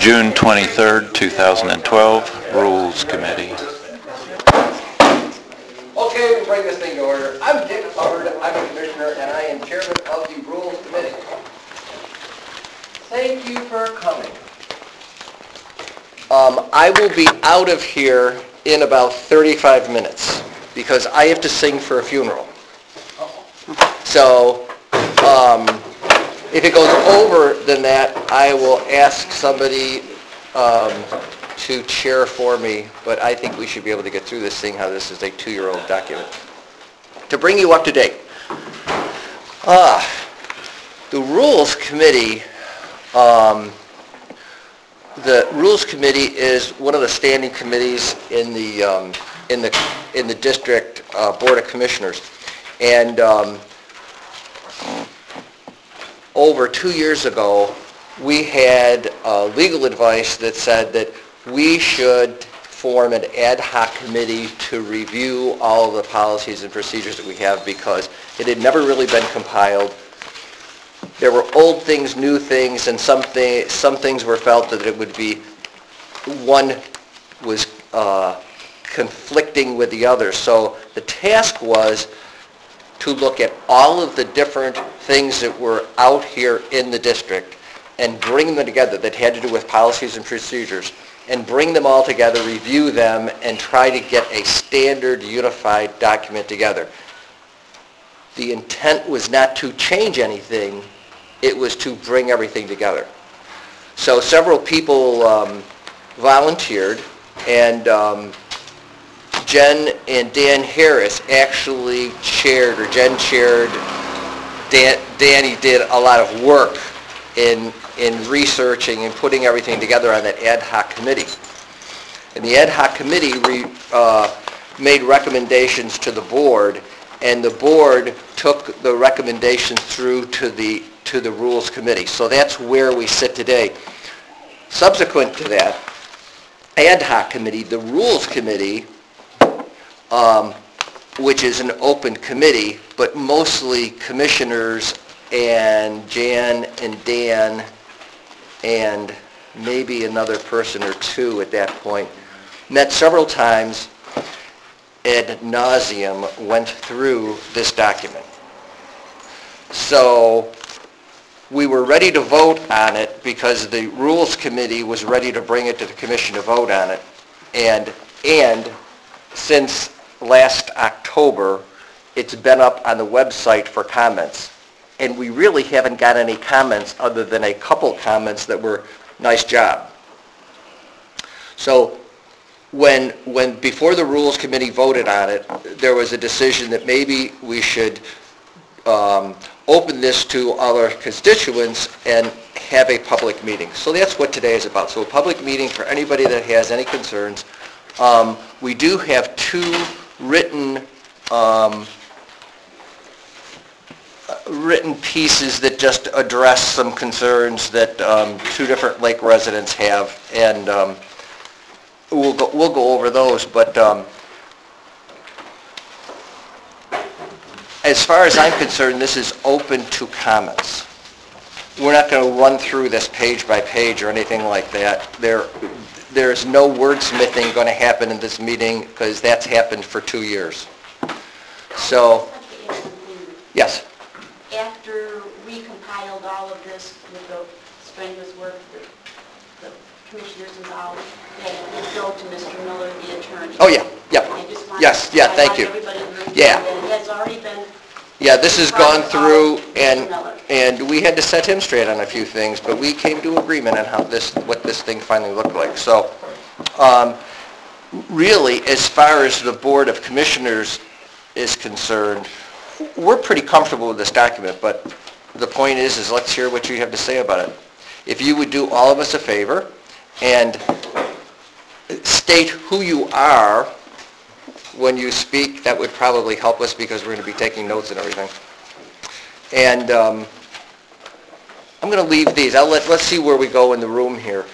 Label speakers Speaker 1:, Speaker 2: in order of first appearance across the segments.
Speaker 1: June 23rd, 2012, Rules Committee.
Speaker 2: Okay, we bring this thing to order. I'm Dick Hubbard, I'm a commissioner, and I am chairman of the Rules Committee. Thank you for coming. I will be out of here in about 35 minutes because I have to sing for a funeral. So, if it goes over than that, I will ask somebody to chair for me, but I think we should be able to get through this thing, how this is a 2-year-old document. To bring you up to date, the Rules Committee, is one of the standing committees in the district Board of Commissioners, and over 2 years ago, we had legal advice that said that we should form an ad hoc committee to review all of the policies and procedures that we have because it had never really been compiled. There were old things, new things, and some things were felt that it would be, one was conflicting with the other. So the task was to look at all of the different things that were out here in the district and bring them together that had to do with policies and procedures, and bring them all together, review them, and try to get a standard unified document together. The intent was not to change anything, it was to bring everything together. So several people volunteered, and Jen and Dan Harris actually chaired, or Jen chaired, Danny did a lot of work in researching and putting everything together on that ad hoc committee. And the ad hoc committee made recommendations to the board, and the board took the recommendations through to the Rules Committee. So that's where we sit today. Subsequent to that ad hoc committee, the Rules Committee, which is an open committee, but mostly commissioners and Jan and Dan and maybe another person or two at that point, met several times ad nauseum, went through this document. So we were ready to vote on it because the Rules Committee was ready to bring it to the Commission to vote on it. And since last October, it's been up on the website for comments. And we really haven't got any comments other than a couple comments that were, nice job. So before the Rules Committee voted on it, there was a decision that maybe we should open this to our constituents and have a public meeting. So that's what today is about. So a public meeting for anybody that has any concerns. We do have two written pieces that just address some concerns that two different lake residents have, and we'll go over those. But as far as I'm concerned, this is open to comments. We're not going to run through this page by page or anything like that. There's no wordsmithing going to happen in this meeting because that's happened for 2 years. So, yes.
Speaker 3: After we compiled all of this with the strenuous work that the commissioners involved, that would go to Mr. Miller, the attorney.
Speaker 2: Oh, yeah, yeah. Yes, yeah, thank you. Yeah.
Speaker 3: It has already been...
Speaker 2: Yeah, this has gone through, and we had to set him straight on a few things, but we came to agreement on what this thing finally looked like. So, really, as far as the Board of Commissioners is concerned, we're pretty comfortable with this document, but the point is let's hear what you have to say about it. If you would do all of us a favor and state who you are when you speak, that would probably help us because we're going to be taking notes and everything. And I'm going to leave these. Let's see where we go in the room here.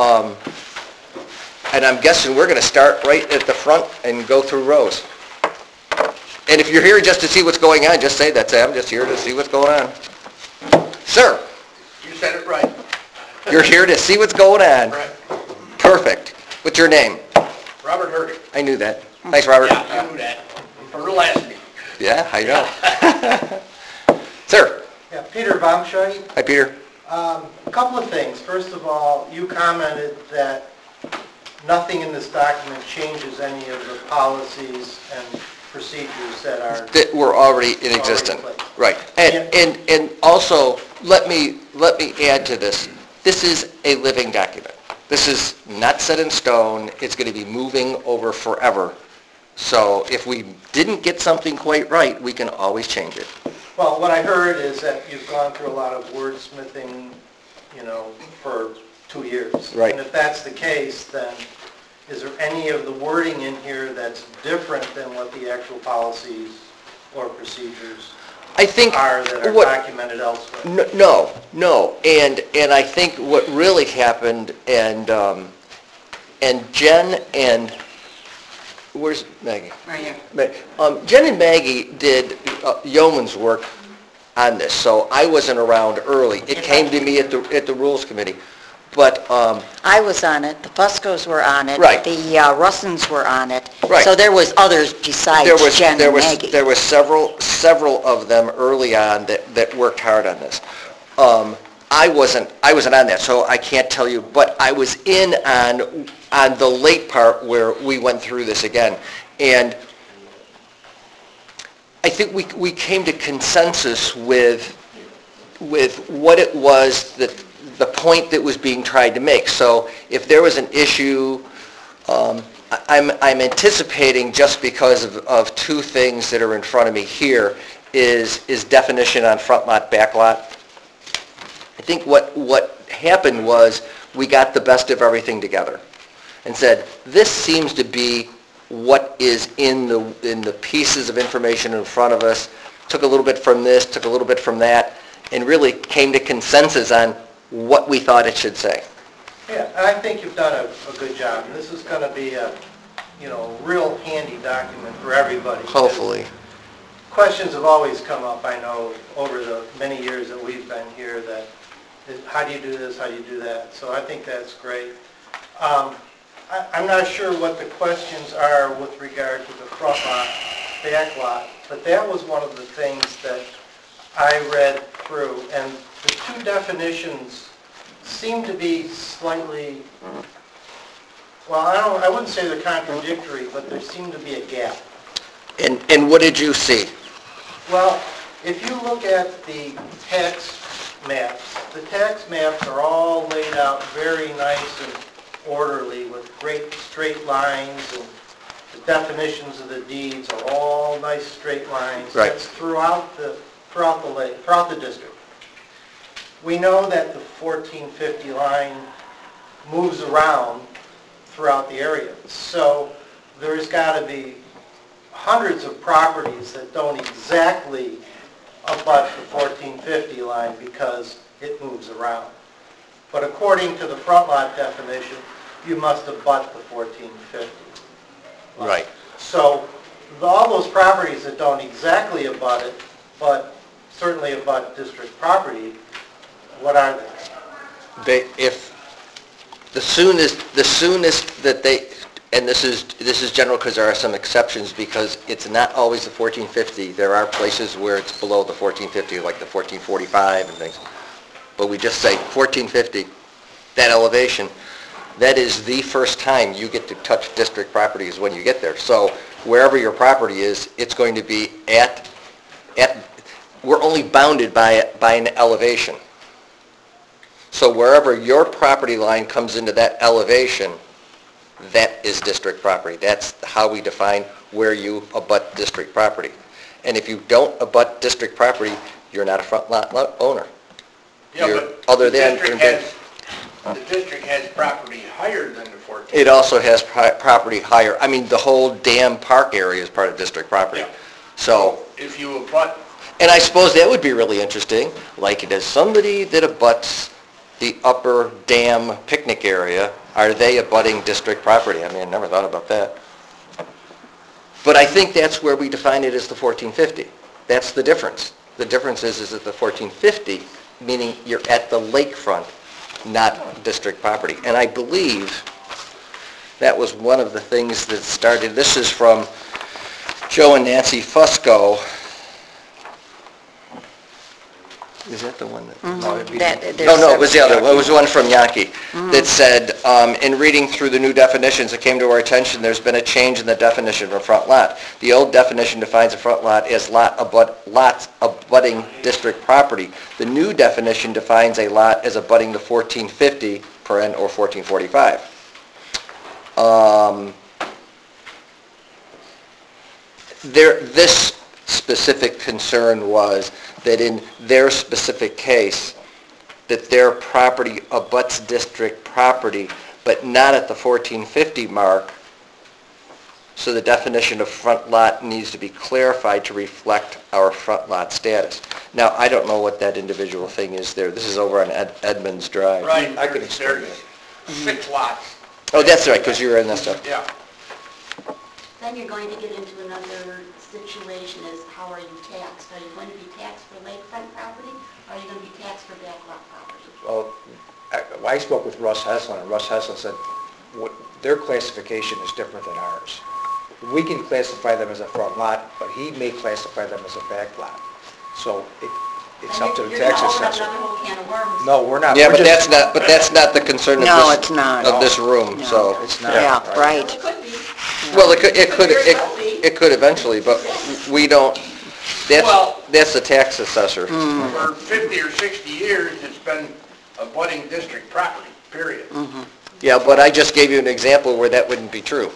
Speaker 2: And I'm guessing we're going to start right at the front and go through rows. And if you're here just to see what's going on, just say that. Say, I'm just here to see what's going on. Sir.
Speaker 4: You said it right.
Speaker 2: You're here to see what's going on.
Speaker 4: Right.
Speaker 2: Perfect. What's your name?
Speaker 4: Robert Hurdy.
Speaker 2: I knew that. Thanks, Robert.
Speaker 4: Yeah, you knew that from the last meeting.
Speaker 2: Yeah, I know. Sir.
Speaker 5: Yeah, Peter Baumscheit.
Speaker 2: Hi, Peter.
Speaker 5: A couple of things. First of all, you commented that nothing in this document changes any of the policies and procedures that are...
Speaker 2: That were already in existence. Right. And also, let me add to this. This is a living document. This is not set in stone. It's going to be moving over forever. So if we didn't get something quite right, we can always change it.
Speaker 5: Well, what I heard is that you've gone through a lot of wordsmithing, for 2 years.
Speaker 2: Right.
Speaker 5: And if that's the case, then is there any of the wording in here that's different than what the actual policies or procedures
Speaker 2: I think
Speaker 5: are that are
Speaker 2: what...
Speaker 5: documented elsewhere?
Speaker 2: No. And I think what really happened, and Jen and... Where's Maggie?
Speaker 6: Right here.
Speaker 2: Jen and Maggie did yeoman's work on this, so I wasn't around early. It came to me at the Rules Committee. But,
Speaker 6: I was on it, the Fuscos were on it.
Speaker 2: Right.
Speaker 6: The Russins were on it.
Speaker 2: Right.
Speaker 6: So there was others besides Jen and Maggie.
Speaker 2: There was several of them early on that worked hard on this. I wasn't on that, so I can't tell you, but I was in on the late part where we went through this again. And I think we came to consensus with what it was, that the point that was being tried to make. So if there was an issue, I'm anticipating, just because of two things that are in front of me here, is definition on front lot, back lot. I think what happened was we got the best of everything together and said, this seems to be what is in the pieces of information in front of us. Took a little bit from this, took a little bit from that, and really came to consensus on what we thought it should say.
Speaker 5: Yeah, and I think you've done a good job. And this is going to be a, real handy document for everybody.
Speaker 2: Hopefully.
Speaker 5: Questions have always come up, I know, over the many years that we've been here, that how do you do this, how do you do that? So I think that's great. I'm not sure what the questions are with regard to the front lot, back lot, but that was one of the things that I read through, and the two definitions seem to be slightly, well, I wouldn't say they're contradictory, but there seemed to be a gap.
Speaker 2: And what did you see?
Speaker 5: Well, if you look at the tax maps are all laid out very nice and orderly with great straight lines, and the definitions of the deeds are all nice straight lines.
Speaker 2: Right.
Speaker 5: That's throughout the district. We know that the 1450 line moves around throughout the area. So there's got to be hundreds of properties that don't exactly abut the 1450 line because it moves around. But according to the front lot definition, you must abut the 1450 line.
Speaker 2: Right.
Speaker 5: So all those properties that don't exactly abut it, but certainly abut district property, what are they?
Speaker 2: If the soonest that they, and this is general because there are some exceptions, because it's not always the 1450. There are places where it's below the 1450, like the 1445 and things. But we just say 1450, that elevation, that is the first time you get to touch district property is when you get there. So wherever your property is, it's going to be at we're only bounded by an elevation. So wherever your property line comes into that elevation, that is district property. That's how we define where you abut district property. And if you don't abut district property, you're not a front lot owner.
Speaker 4: Yeah,
Speaker 2: You're,
Speaker 4: but
Speaker 2: other
Speaker 4: the
Speaker 2: than
Speaker 4: district has property higher than the 14.
Speaker 2: it also has property higher. I mean, the whole Dam Park area is part of district property.
Speaker 4: Yeah.
Speaker 2: So,
Speaker 4: If you abut,
Speaker 2: and I suppose that would be really interesting, like does somebody that abuts the upper dam picnic area, are they abutting district property? I mean, I never thought about that. But I think that's where we define it as the 1450. That's the difference. The difference is that the 1450, meaning you're at the lakefront, not district property. And I believe that was one of the things that started, this is from Joe and Nancy Fusco. Is that the one that? No, it was the other one. It was one from Yankee that said, in reading through the new definitions, it came to our attention there's been a change in the definition of a front lot. The old definition defines a front lot as lots abutting district property. The new definition defines a lot as abutting the 1450 or 1445. This specific concern was that in their specific case, that their property abuts district property, but not at the 1450 mark, so the definition of front lot needs to be clarified to reflect our front lot status. Now, I don't know what that individual thing is there. This is over on Edmonds Drive.
Speaker 4: Right,
Speaker 2: I could explain
Speaker 4: there's
Speaker 2: it.
Speaker 4: 6 lots.
Speaker 2: Oh, that's right, because you were in that stuff.
Speaker 4: Yeah.
Speaker 3: Then you're going to get into another situation is how are you taxed? Are you going to be taxed for lakefront property, or are you going to be taxed for backlot property?
Speaker 7: Well, I spoke with Russ Heslin, and Russ Heslin said their classification is different than ours. We can classify them as a front lot, but he may classify them as a back lot. So it's up to the tax assessor.
Speaker 3: You're going to open up another whole can of worms.
Speaker 7: No, we're not.
Speaker 2: Yeah,
Speaker 7: We're
Speaker 2: but
Speaker 7: just-
Speaker 2: that's not the concern
Speaker 6: No, it's not.
Speaker 2: of this room,
Speaker 6: No.
Speaker 2: so.
Speaker 7: It's not.
Speaker 6: Yeah,
Speaker 3: Well,
Speaker 6: right.
Speaker 3: it could be.
Speaker 2: Well, it could eventually, but we don't,
Speaker 4: Well-
Speaker 2: that's the tax assessor.
Speaker 4: For 50 or 60 years, it's been abutting district property, period.
Speaker 2: Yeah, but I just gave you an example where that wouldn't be true.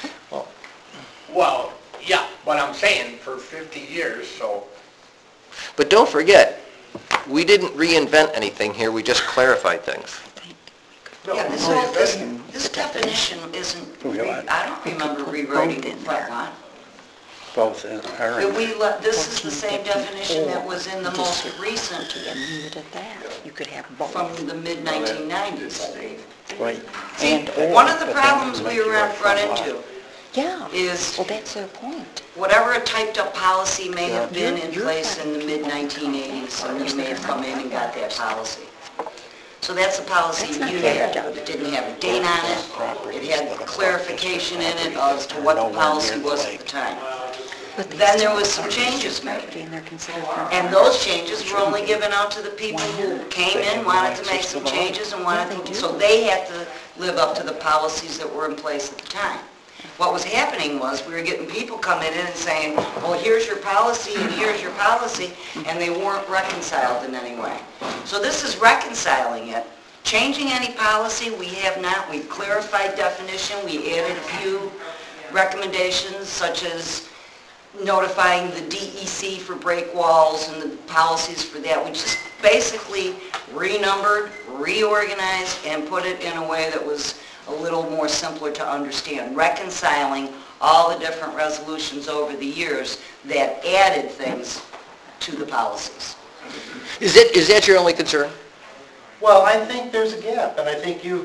Speaker 4: Well, yeah, but I'm saying for 50 years, so,
Speaker 2: But don't forget, we didn't reinvent anything here, we just clarified things.
Speaker 8: Yeah, this definition isn't, I don't remember rewriting the front lot.
Speaker 1: Both are in there.
Speaker 8: This is the same definition that was in the most recent
Speaker 6: And leave it at that. You could have both.
Speaker 8: from the mid-1990s, I believe.
Speaker 1: Right.
Speaker 8: See, one of the problems we run into
Speaker 6: Yeah.
Speaker 8: is
Speaker 6: Well, that's their point.
Speaker 8: whatever a typed-up policy may have been in place in the mid-1980s, and you may have come in and got that policy. So that's the policy
Speaker 6: That's not
Speaker 8: you
Speaker 6: fair.
Speaker 8: had. It didn't have a date on it. It had clarification in it as to what the policy was at the time.
Speaker 6: But they
Speaker 8: Then there
Speaker 6: still
Speaker 8: was some
Speaker 6: are
Speaker 8: changes made.
Speaker 6: property and they're considered front
Speaker 8: And
Speaker 6: lot.
Speaker 8: those changes were only given out to the people who came in, wanted to make some changes, and wanted to, so they had to live up to the policies that were in place at the time. What was happening was, we were getting people coming in and saying, well, here's your policy and here's your policy, and they weren't reconciled in any way. So this is reconciling it. Changing any policy, we have not. We've clarified definition, we added a few recommendations, such as notifying the DEC for break walls and the policies for that. We just basically renumbered, reorganized, and put it in a way that was a little more simpler to understand, reconciling all the different resolutions over the years that added things to the policies.
Speaker 2: Is that your only concern?
Speaker 5: Well, I think there's a gap, and I think you've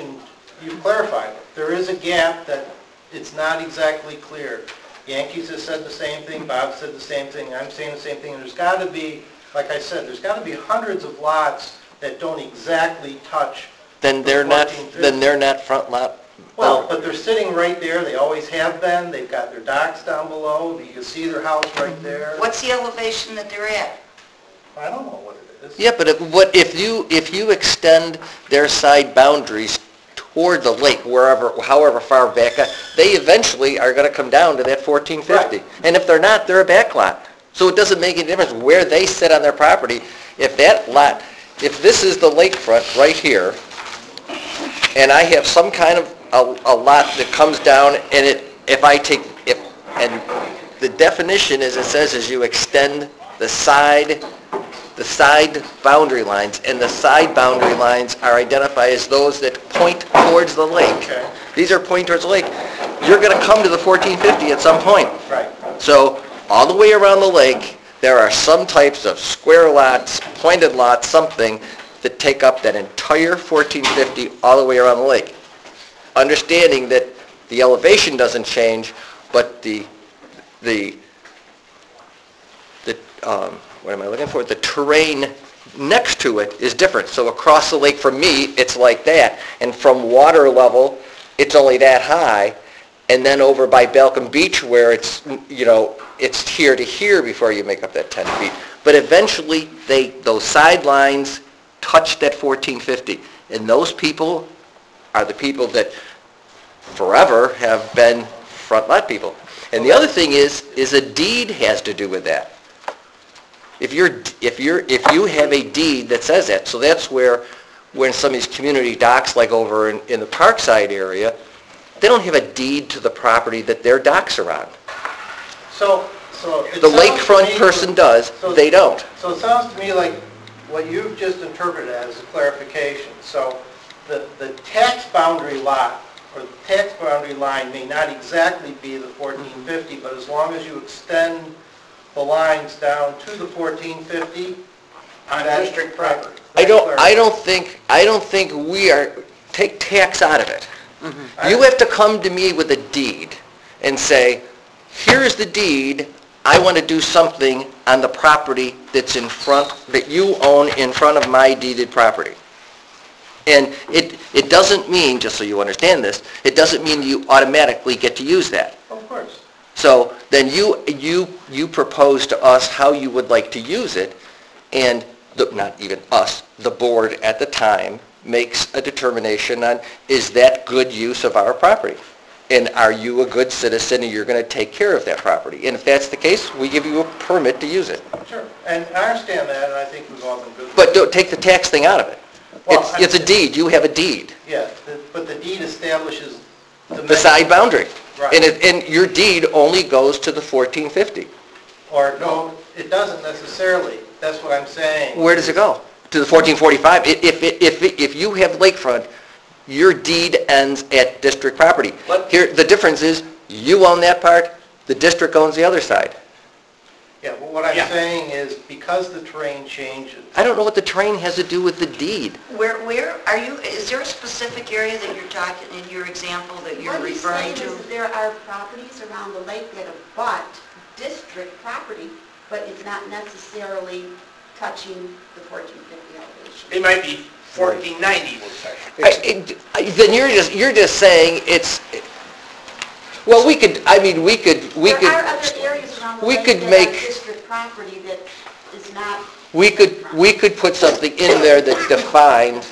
Speaker 5: clarified it. There is a gap that it's not exactly clear. Yankees has said the same thing, Bob said the same thing, I'm saying the same thing, and there's got to be, like I said, there's got to be hundreds of lots that don't exactly touch.
Speaker 2: Then they're not front lot.
Speaker 5: Well, but they're sitting right there, they always have been, they've got their docks down below, you can see their house right there.
Speaker 8: What's the elevation that they're at?
Speaker 5: I don't know what it is.
Speaker 2: Yeah, but if you extend their side boundaries toward the lake, however far back, they eventually are going to come down to that 1450.
Speaker 5: Right.
Speaker 2: And if they're not, they're a back lot. So it doesn't make any difference where they sit on their property. If this is the lakefront right here, and I have some kind of a lot that comes down, and and the definition, as it says, is you extend the side boundary lines, and the side boundary lines are identified as those that point towards the lake.
Speaker 5: Okay.
Speaker 2: These are pointing towards the lake. You're going to come to the 1450 at some point.
Speaker 5: Right.
Speaker 2: So all the way around the lake, there are some types of square lots, pointed lots, something that take up that entire 1450 all the way around the lake. Understanding that the elevation doesn't change, but what am I looking for? The terrain next to it is different. So across the lake from me, it's like that. And from water level, it's only that high. And then over by Balcom Beach where it's, it's here to here before you make up that 10 feet. But eventually, those sidelines touch that 1450. And those people are the people that forever have been front lot people. And the other thing is a deed has to do with that. If you have a deed that says that, so that's where when some of these community docks, like over in the Parkside area, they don't have a deed to the property that their docks are on.
Speaker 5: So it
Speaker 2: The
Speaker 5: sounds to
Speaker 2: lakefront
Speaker 5: me-
Speaker 2: person does,
Speaker 5: so-
Speaker 2: they don't.
Speaker 5: So it sounds to me like what you've just interpreted as a clarification. So the tax boundary lot, or the tax boundary line may not exactly be the 1450, but as long as you extend the lines down to the 1450,
Speaker 4: On district property.
Speaker 2: I don't think we are, take tax out of it. You have to come to me with a deed and say, here's the deed, I want to do something on the property that's in front, that you own in front of my deeded property. And it doesn't mean, just so you understand this, it doesn't mean you automatically get to use that.
Speaker 5: Of course.
Speaker 2: So then you propose to us how you would like to use it, and not even us, the board at the time makes a determination on, is that good use of our property? And are you a good citizen and you're going to take care of that property? And if that's the case, we give you a permit to use it.
Speaker 5: Sure. And I understand that, and I think we've all been good.
Speaker 2: But don't take the tax thing out of it.
Speaker 5: Well,
Speaker 2: It's a deed, you have a deed,
Speaker 5: Yeah, but the deed establishes
Speaker 2: the side boundary.
Speaker 5: Right.
Speaker 2: And your deed only goes to the 1450.
Speaker 5: Or, no, it doesn't necessarily. That's what I'm saying.
Speaker 2: Where does it go? To the 1445. If you have lakefront, your deed ends at district property. Here, the difference is, you own that part, the district owns the other side.
Speaker 5: Yeah, but what I'm saying is, because the terrain changes,
Speaker 2: I don't know what the terrain has to do with the deed.
Speaker 8: Where are you, is there a specific area that you're talking, in your example, that you're
Speaker 3: What he's
Speaker 8: referring
Speaker 3: saying is
Speaker 8: to?
Speaker 3: that there are properties around the lake that abut district property, but it's not necessarily touching the 1450 elevation.
Speaker 4: They might be 1490, we'll say.
Speaker 2: Then you're just saying it's, well, we could,
Speaker 3: There are other areas around the
Speaker 2: we
Speaker 3: lake
Speaker 2: could
Speaker 3: that
Speaker 2: make-
Speaker 3: are district property that is not...
Speaker 2: we could put something in there that defines,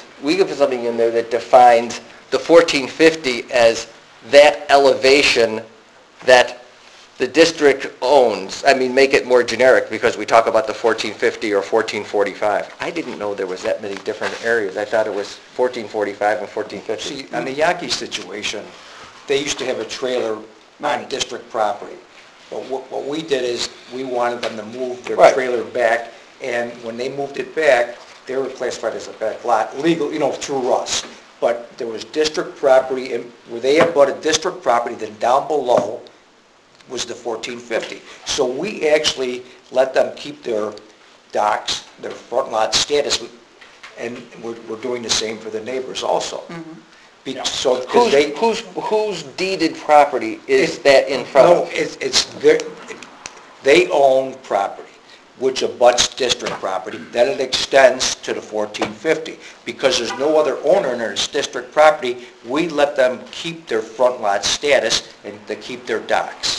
Speaker 2: the 1450 as that elevation that the district owns. Make it more generic because we talk about the 1450 or 1445. I didn't know there was that many different areas. I thought it was 1445 and 1450.
Speaker 7: See, on the Yaki situation, they used to have a trailer on district property. But what we did is, we wanted them to move their
Speaker 2: Right.
Speaker 7: trailer back, and when they moved it back, they were classified as a back lot, legal, through us. But there was district property, and where they abutted district property, then down below was the 1450. So we actually let them keep their docks, their front lot status, and we're doing the same for the neighbors also. So, because they...
Speaker 2: Whose deeded property is that in front
Speaker 7: No,
Speaker 2: of?
Speaker 7: it's they own property, which abuts district property, then it extends to the 1450. Because there's no other owner in their district property, we let them keep their front lot status and to keep their docks.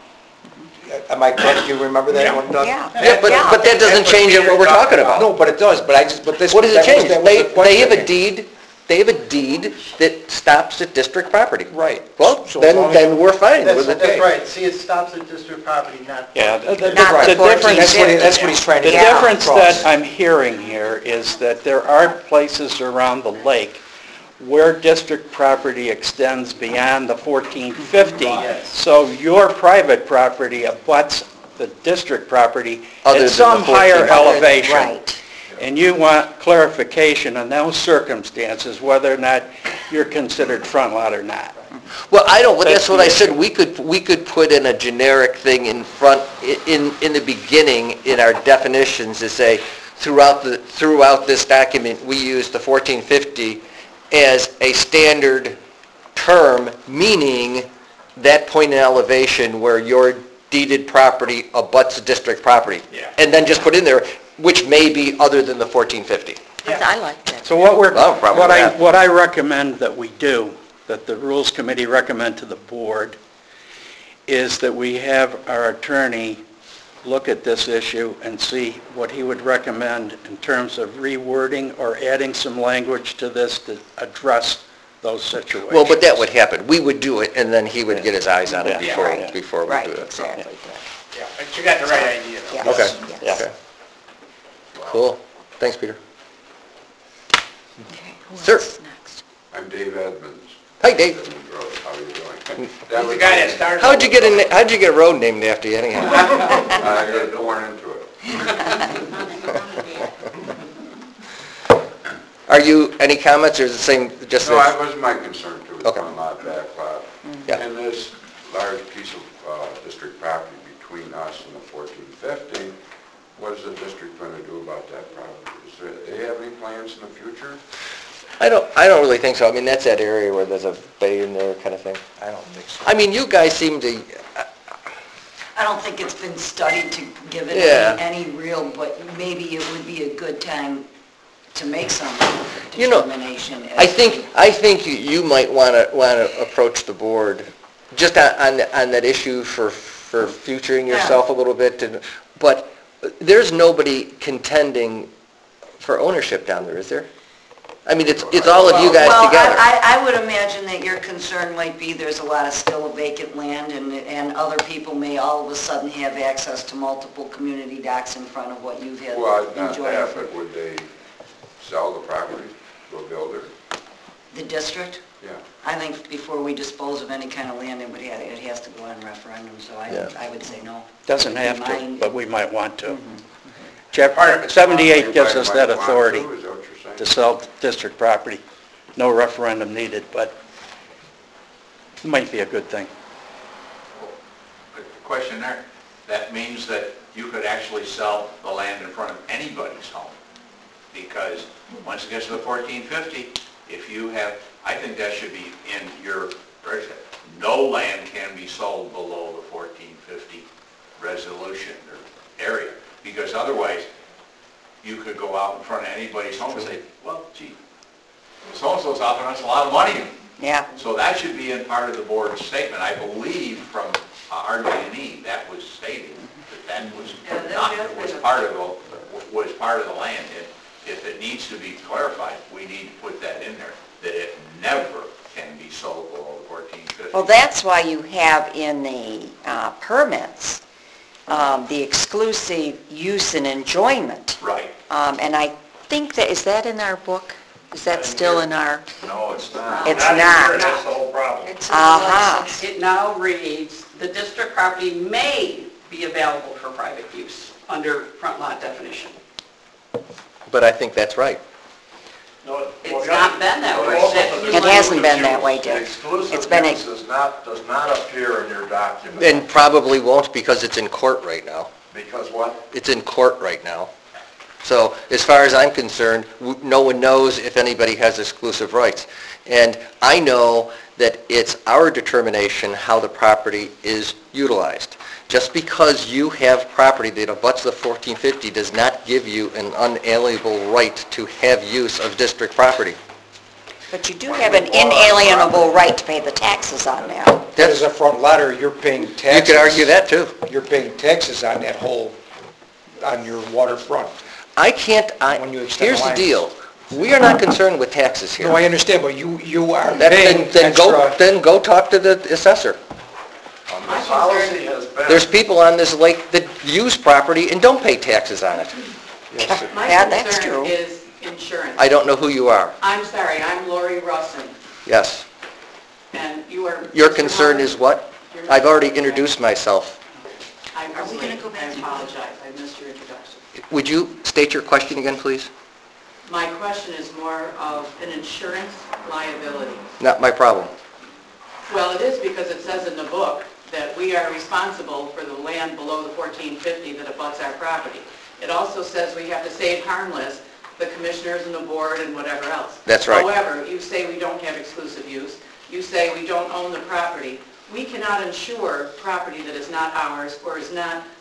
Speaker 7: Am I correct? You remember that one, Doug?
Speaker 6: Yeah.
Speaker 2: Yeah, but that doesn't change what we're talking about.
Speaker 7: No, but it does, but this...
Speaker 2: What does it change?
Speaker 7: that was the
Speaker 2: They have a
Speaker 7: question.
Speaker 2: deed that stops at district property.
Speaker 7: Right.
Speaker 2: Well,
Speaker 7: So as long as
Speaker 2: then we're fine
Speaker 5: that's
Speaker 2: with it.
Speaker 5: that's right. See, it stops at district property, not...
Speaker 1: Yeah,
Speaker 6: Not
Speaker 1: the
Speaker 6: the
Speaker 1: difference,
Speaker 7: That's what he's trying to
Speaker 1: the
Speaker 7: get
Speaker 1: difference
Speaker 7: across.
Speaker 1: that I'm hearing here is that there are places around the lake where district property extends beyond the 1450.
Speaker 5: Yes.
Speaker 1: So your private property abuts the district property
Speaker 2: Other than
Speaker 1: at some
Speaker 2: the
Speaker 1: higher
Speaker 2: 1450.
Speaker 1: elevation.
Speaker 6: Right.
Speaker 1: And you want clarification on those circumstances, whether or not you're considered front lot or not.
Speaker 2: Well, that's what
Speaker 1: the
Speaker 2: I said,
Speaker 1: issue.
Speaker 2: we could put in a generic thing in front, in the beginning, in our definitions, to say, throughout this document, we use the 1450 as a standard term, meaning that point in elevation where your deeded property abuts district property.
Speaker 4: Yeah.
Speaker 2: And then just put in there, which may be other than the 1450.
Speaker 6: I like that.
Speaker 1: So what we're,
Speaker 2: Well, probably
Speaker 1: what I,
Speaker 2: not.
Speaker 1: what I recommend that we do, that the Rules Committee recommend to the board, is that we have our attorney look at this issue and see what he would recommend in terms of rewording or adding some language to this to address those situations.
Speaker 2: Well, but that would happen. We would do it, and then he would get his eyes on it
Speaker 1: Yeah.
Speaker 2: before,
Speaker 6: Right.
Speaker 2: before we
Speaker 6: Right,
Speaker 2: do it. so.
Speaker 6: exactly.
Speaker 4: Yeah, but you got the right idea, though.
Speaker 6: Yes,
Speaker 2: Okay,
Speaker 6: yes.
Speaker 2: okay. Cool. Thanks, Peter.
Speaker 6: Okay, who
Speaker 2: Sir.
Speaker 6: else is next?
Speaker 9: I'm Dave Edmonds.
Speaker 2: Hi, Dave.
Speaker 9: Edmonds Road. How are you doing?
Speaker 4: He's the guy that started.
Speaker 2: How'd you get a road named after you anyhow?
Speaker 9: I got born into it.
Speaker 2: Are you, any comments, or is it the same, just
Speaker 9: No,
Speaker 2: this?
Speaker 9: that was my concern too,
Speaker 2: Okay.
Speaker 9: front lot, back lot.
Speaker 2: Yeah.
Speaker 9: And this large piece of district property between us and the 1450, what is the district going to do about that property? Do they have any plans in the future?
Speaker 2: I don't really think so. I mean, that's that area where there's a bay in there kind of thing.
Speaker 7: I don't think so.
Speaker 2: I mean, you guys seem to,
Speaker 8: I don't think it's been studied to give it
Speaker 2: Yeah.
Speaker 8: any real, but maybe it would be a good time to make some
Speaker 2: You know,
Speaker 8: determination.
Speaker 2: I think you might want to approach the board just on that issue for futuring yourself a little bit. But there's nobody contending for ownership down there, is there? I mean, it's all of you guys
Speaker 8: Well,
Speaker 2: together.
Speaker 8: I would imagine that your concern might be there's a lot of still vacant land, and other people may all of a sudden have access to multiple community docks in front of what you've had
Speaker 9: Well, not
Speaker 8: enjoyed.
Speaker 9: that, but would they sell the property to a builder?
Speaker 8: The district?
Speaker 9: Yeah.
Speaker 8: I think before we dispose of any kind of land, it has to go on referendum, so
Speaker 2: Yeah.
Speaker 8: I would say no.
Speaker 1: Doesn't have to,
Speaker 8: Mine-
Speaker 1: but we might want to.
Speaker 4: Part of
Speaker 1: Chapter
Speaker 4: it's
Speaker 1: 78 gives us
Speaker 9: Might
Speaker 1: that
Speaker 9: want to,
Speaker 1: authority
Speaker 9: Is that what you're saying?
Speaker 1: to sell district property. No referendum needed, but it might be a good thing.
Speaker 10: A question there, that means that you could actually sell the land in front of anybody's home, because once it gets to the 1450, if you have, I think that should be in your, no land can be sold below the 1450 resolution or area, because otherwise, you could go out in front of anybody's home and say, well, gee, so-and-so's offering us a lot of money.
Speaker 6: Yeah,
Speaker 10: So that should be in part of the board's statement. I believe from RG&E, that was stated, that was not, was part of the land. And if it needs to be clarified, we need to put that in there, that it never can be sold below the 1450.
Speaker 6: well, that's why you have in the permits, the exclusive use and enjoyment.
Speaker 10: Right.
Speaker 6: And I think that, is that in our book? Is that still in our,
Speaker 10: No, it's not.
Speaker 6: it's
Speaker 4: Not in here,
Speaker 6: not?
Speaker 4: That's the whole problem.
Speaker 11: It's
Speaker 6: Aha.
Speaker 11: It now reads, the district property may be available for private use under front lot definition.
Speaker 2: But I think that's right.
Speaker 11: It's not been that way. That's new
Speaker 6: It hasn't
Speaker 11: language.
Speaker 6: been that way, Dick. It's been, a-
Speaker 9: does not appear in your document.
Speaker 2: And probably won't because it's in court right now.
Speaker 9: Because what?
Speaker 2: It's in court right now. So as far as I'm concerned, no one knows if anybody has exclusive rights. And I know that it's our determination how the property is utilized. Just because you have property that abuts the 1450 does not give you an unalienable right to have use of district property.
Speaker 6: but you do have an inalienable right to pay the taxes on that.
Speaker 7: That is a front lot, or you're paying
Speaker 2: You
Speaker 7: taxes.
Speaker 2: could argue that too.
Speaker 7: You're paying taxes on that whole, on your waterfront.
Speaker 2: I can't,
Speaker 7: When you extend
Speaker 2: here's the
Speaker 7: lines.
Speaker 2: deal. We are not concerned with taxes here.
Speaker 7: No, I understand, but you are
Speaker 2: Then
Speaker 7: paying extra.
Speaker 2: then go talk to the assessor.
Speaker 11: My concern
Speaker 9: has been.
Speaker 2: There's people on this lake that use property and don't pay taxes on it.
Speaker 11: My
Speaker 6: Yeah, that's
Speaker 11: concern
Speaker 6: true.
Speaker 11: is insurance.
Speaker 2: I don't know who you are.
Speaker 11: I'm sorry, I'm Lori Russin,
Speaker 2: Yes.
Speaker 11: and you are...
Speaker 2: Your
Speaker 11: Mr.
Speaker 2: concern
Speaker 11: Muller?
Speaker 2: is what?
Speaker 11: You're
Speaker 2: I've already
Speaker 11: Mr.
Speaker 2: introduced myself.
Speaker 11: I'm
Speaker 8: Are we gonna
Speaker 11: late.
Speaker 8: go back
Speaker 11: I
Speaker 8: to-
Speaker 11: apologize, I missed your introduction.
Speaker 2: Would you state your question again, please?
Speaker 11: My question is more of an insurance liability.
Speaker 2: Not my problem.
Speaker 11: Well, it is because it says in the book that we are responsible for the land below the 1450 that abuts our property. It also says we have to save harmless the commissioners and the board and whatever else.
Speaker 2: That's right.
Speaker 11: However, you say we don't have exclusive use. You say we don't own the property. We cannot insure property that is not ours or is not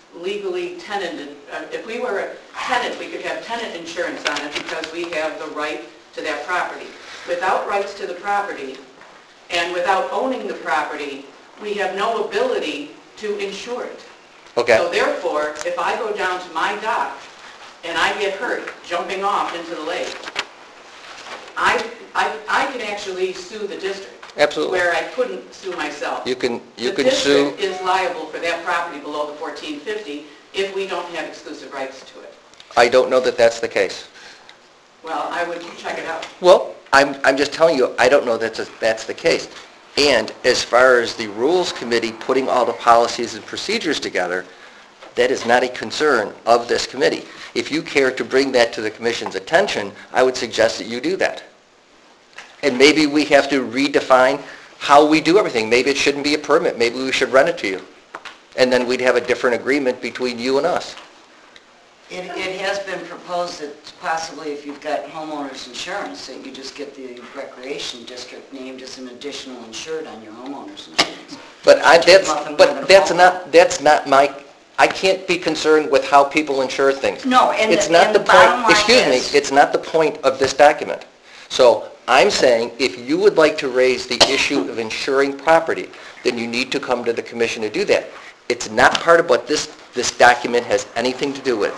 Speaker 11: legally tenanted, if we were a tenant, we could have tenant insurance on it because we have the right to that property. Without rights to the property and without owning the property, we have no ability to insure it.
Speaker 2: Okay.
Speaker 11: So therefore, if I go down to my dock and I get hurt jumping off into the lake, I can actually sue the district.
Speaker 2: Absolutely.
Speaker 11: Where I couldn't sue myself.
Speaker 2: You can sue.
Speaker 11: The district is liable for that property below the 1450 if we don't have exclusive rights to it.
Speaker 2: I don't know that that's the case.
Speaker 11: Well, I would check it out.
Speaker 2: Well, I'm just telling you, I don't know that that's the case. And as far as the Rules Committee putting all the policies and procedures together, that is not a concern of this committee. If you care to bring that to the Commission's attention, I would suggest that you do that. And maybe we have to redefine how we do everything. Maybe it shouldn't be a permit. Maybe we should rent it to you. And then we'd have a different agreement between you and us.
Speaker 8: It has been proposed that possibly if you've got homeowner's insurance, that you just get the recreation district named as an additional insured on your homeowner's insurance.
Speaker 2: But that's not my, I can't be concerned with how people insure things.
Speaker 8: No, and
Speaker 2: It's
Speaker 8: the-
Speaker 2: not
Speaker 8: and
Speaker 2: the
Speaker 8: the bottom
Speaker 2: point,
Speaker 8: line
Speaker 2: excuse me,
Speaker 8: is-
Speaker 2: it's not the point of this document. So I'm saying if you would like to raise the issue of insuring property, then you need to come to the commission to do that. It's not part of what this document has anything to do with.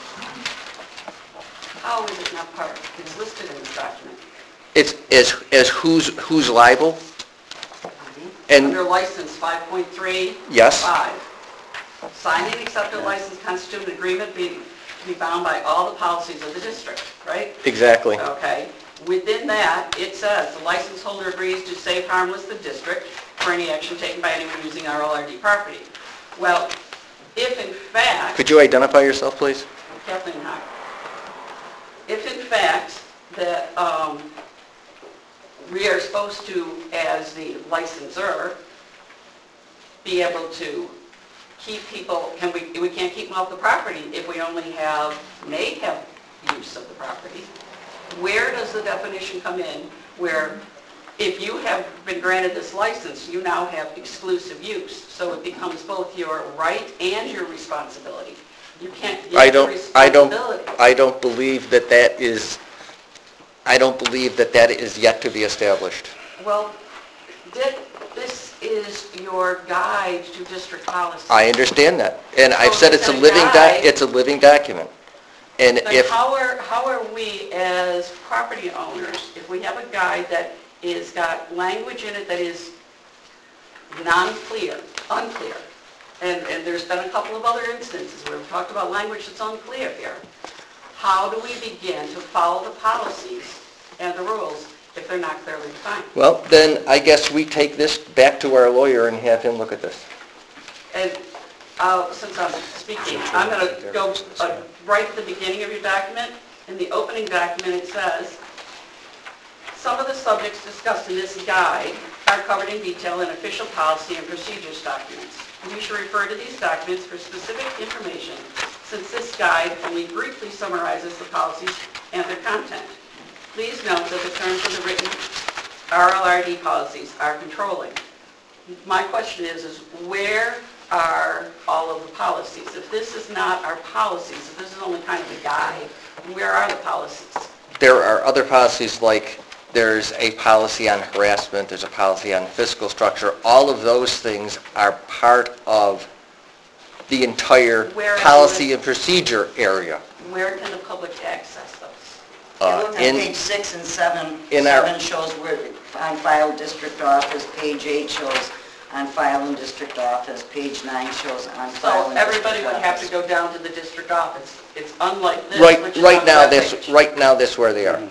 Speaker 11: How is it not part? It's listed in this document.
Speaker 2: It's as who's liable. And
Speaker 11: Under license 5.3.
Speaker 2: Yes.
Speaker 11: 5. Sign and accept a license constitute an agreement be bound by all the policies of the district, right?
Speaker 2: exactly.
Speaker 11: Okay. Within that, it says the license holder agrees to save harmless the district for any action taken by anyone using RLRD property. Well, if in fact...
Speaker 2: Could you identify yourself, please?
Speaker 11: Kathleen Hawk. If in fact that we are supposed to, as the licensor, be able to keep people, we can't keep them off the property if we only may have use of the property. Where does the definition come in where if you have been granted this license, you now have exclusive use? So it becomes both your right and your responsibility. You can't get the responsibility.
Speaker 2: I don't believe that that is yet to be established.
Speaker 11: Well, this is your guide to district policy.
Speaker 2: I understand that. And I've
Speaker 11: So
Speaker 2: said it's a living document. And
Speaker 11: Then
Speaker 2: if,
Speaker 11: how are we as property owners, if we have a guide that is got language in it that is unclear, and there's been a couple of other instances where we've talked about language that's unclear here, how do we begin to follow the policies and the rules if they're not clearly defined?
Speaker 2: well, then I guess we take this back to our lawyer and have him look at this.
Speaker 11: And since I'm speaking, I'm going to go right at the beginning of your document. In the opening document, it says, some of the subjects discussed in this guide are covered in detail in official policy and procedures documents. You should refer to these documents for specific information, since this guide only briefly summarizes the policies and their content. Please note that the terms of the written RLRD policies are controlling. My question is where are all of the policies? If this is not our policies, if this is only kind of a guide, where are the policies?
Speaker 2: There are other policies like there's a policy on harassment, there's a policy on fiscal structure. All of those things are part of the entire
Speaker 11: Where is
Speaker 2: policy
Speaker 11: it?
Speaker 2: and procedure area.
Speaker 11: Where can the public access those?
Speaker 8: Page 6 and 7,
Speaker 2: in our-
Speaker 8: 7 shows where on file district office, page 8 shows on file in district office, page 9 shows on file
Speaker 11: So
Speaker 8: in
Speaker 11: everybody
Speaker 8: district
Speaker 11: would have to
Speaker 8: office.
Speaker 11: go down to the district office. It's unlike this,
Speaker 2: Right,
Speaker 11: which is
Speaker 2: right
Speaker 11: on
Speaker 2: now,
Speaker 11: the
Speaker 2: that's
Speaker 11: webpage.
Speaker 2: right now. That's where they are.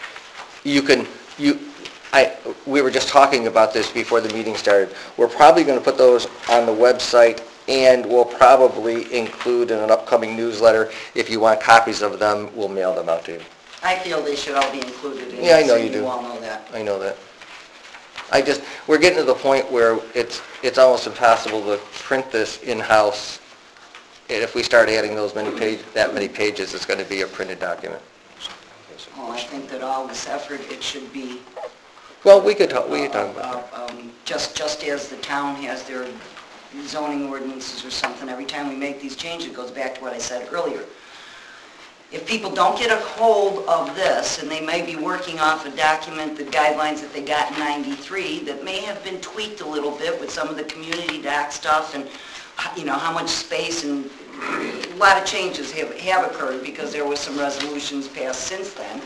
Speaker 2: We were just talking about this before the meeting started. We're probably going to put those on the website, and we'll probably include in an upcoming newsletter. If you want copies of them, we'll mail them out to you.
Speaker 8: I feel they should all be included in it.
Speaker 2: Yeah, I know
Speaker 8: so
Speaker 2: you do.
Speaker 8: You all know that.
Speaker 2: I know that. We're getting to the point where it's almost impossible to print this in-house. And if we start adding that many pages, it's going to be a printed document.
Speaker 8: Well, I think that all this effort, it should be
Speaker 2: Well, we could talk about that.
Speaker 8: just as the town has their zoning ordinances or something, every time we make these changes, it goes back to what I said earlier. If people don't get a hold of this, and they may be working off a document, the guidelines that they got in 93, that may have been tweaked a little bit with some of the community doc stuff and, how much space, and a lot of changes have occurred because there was some resolutions passed since then.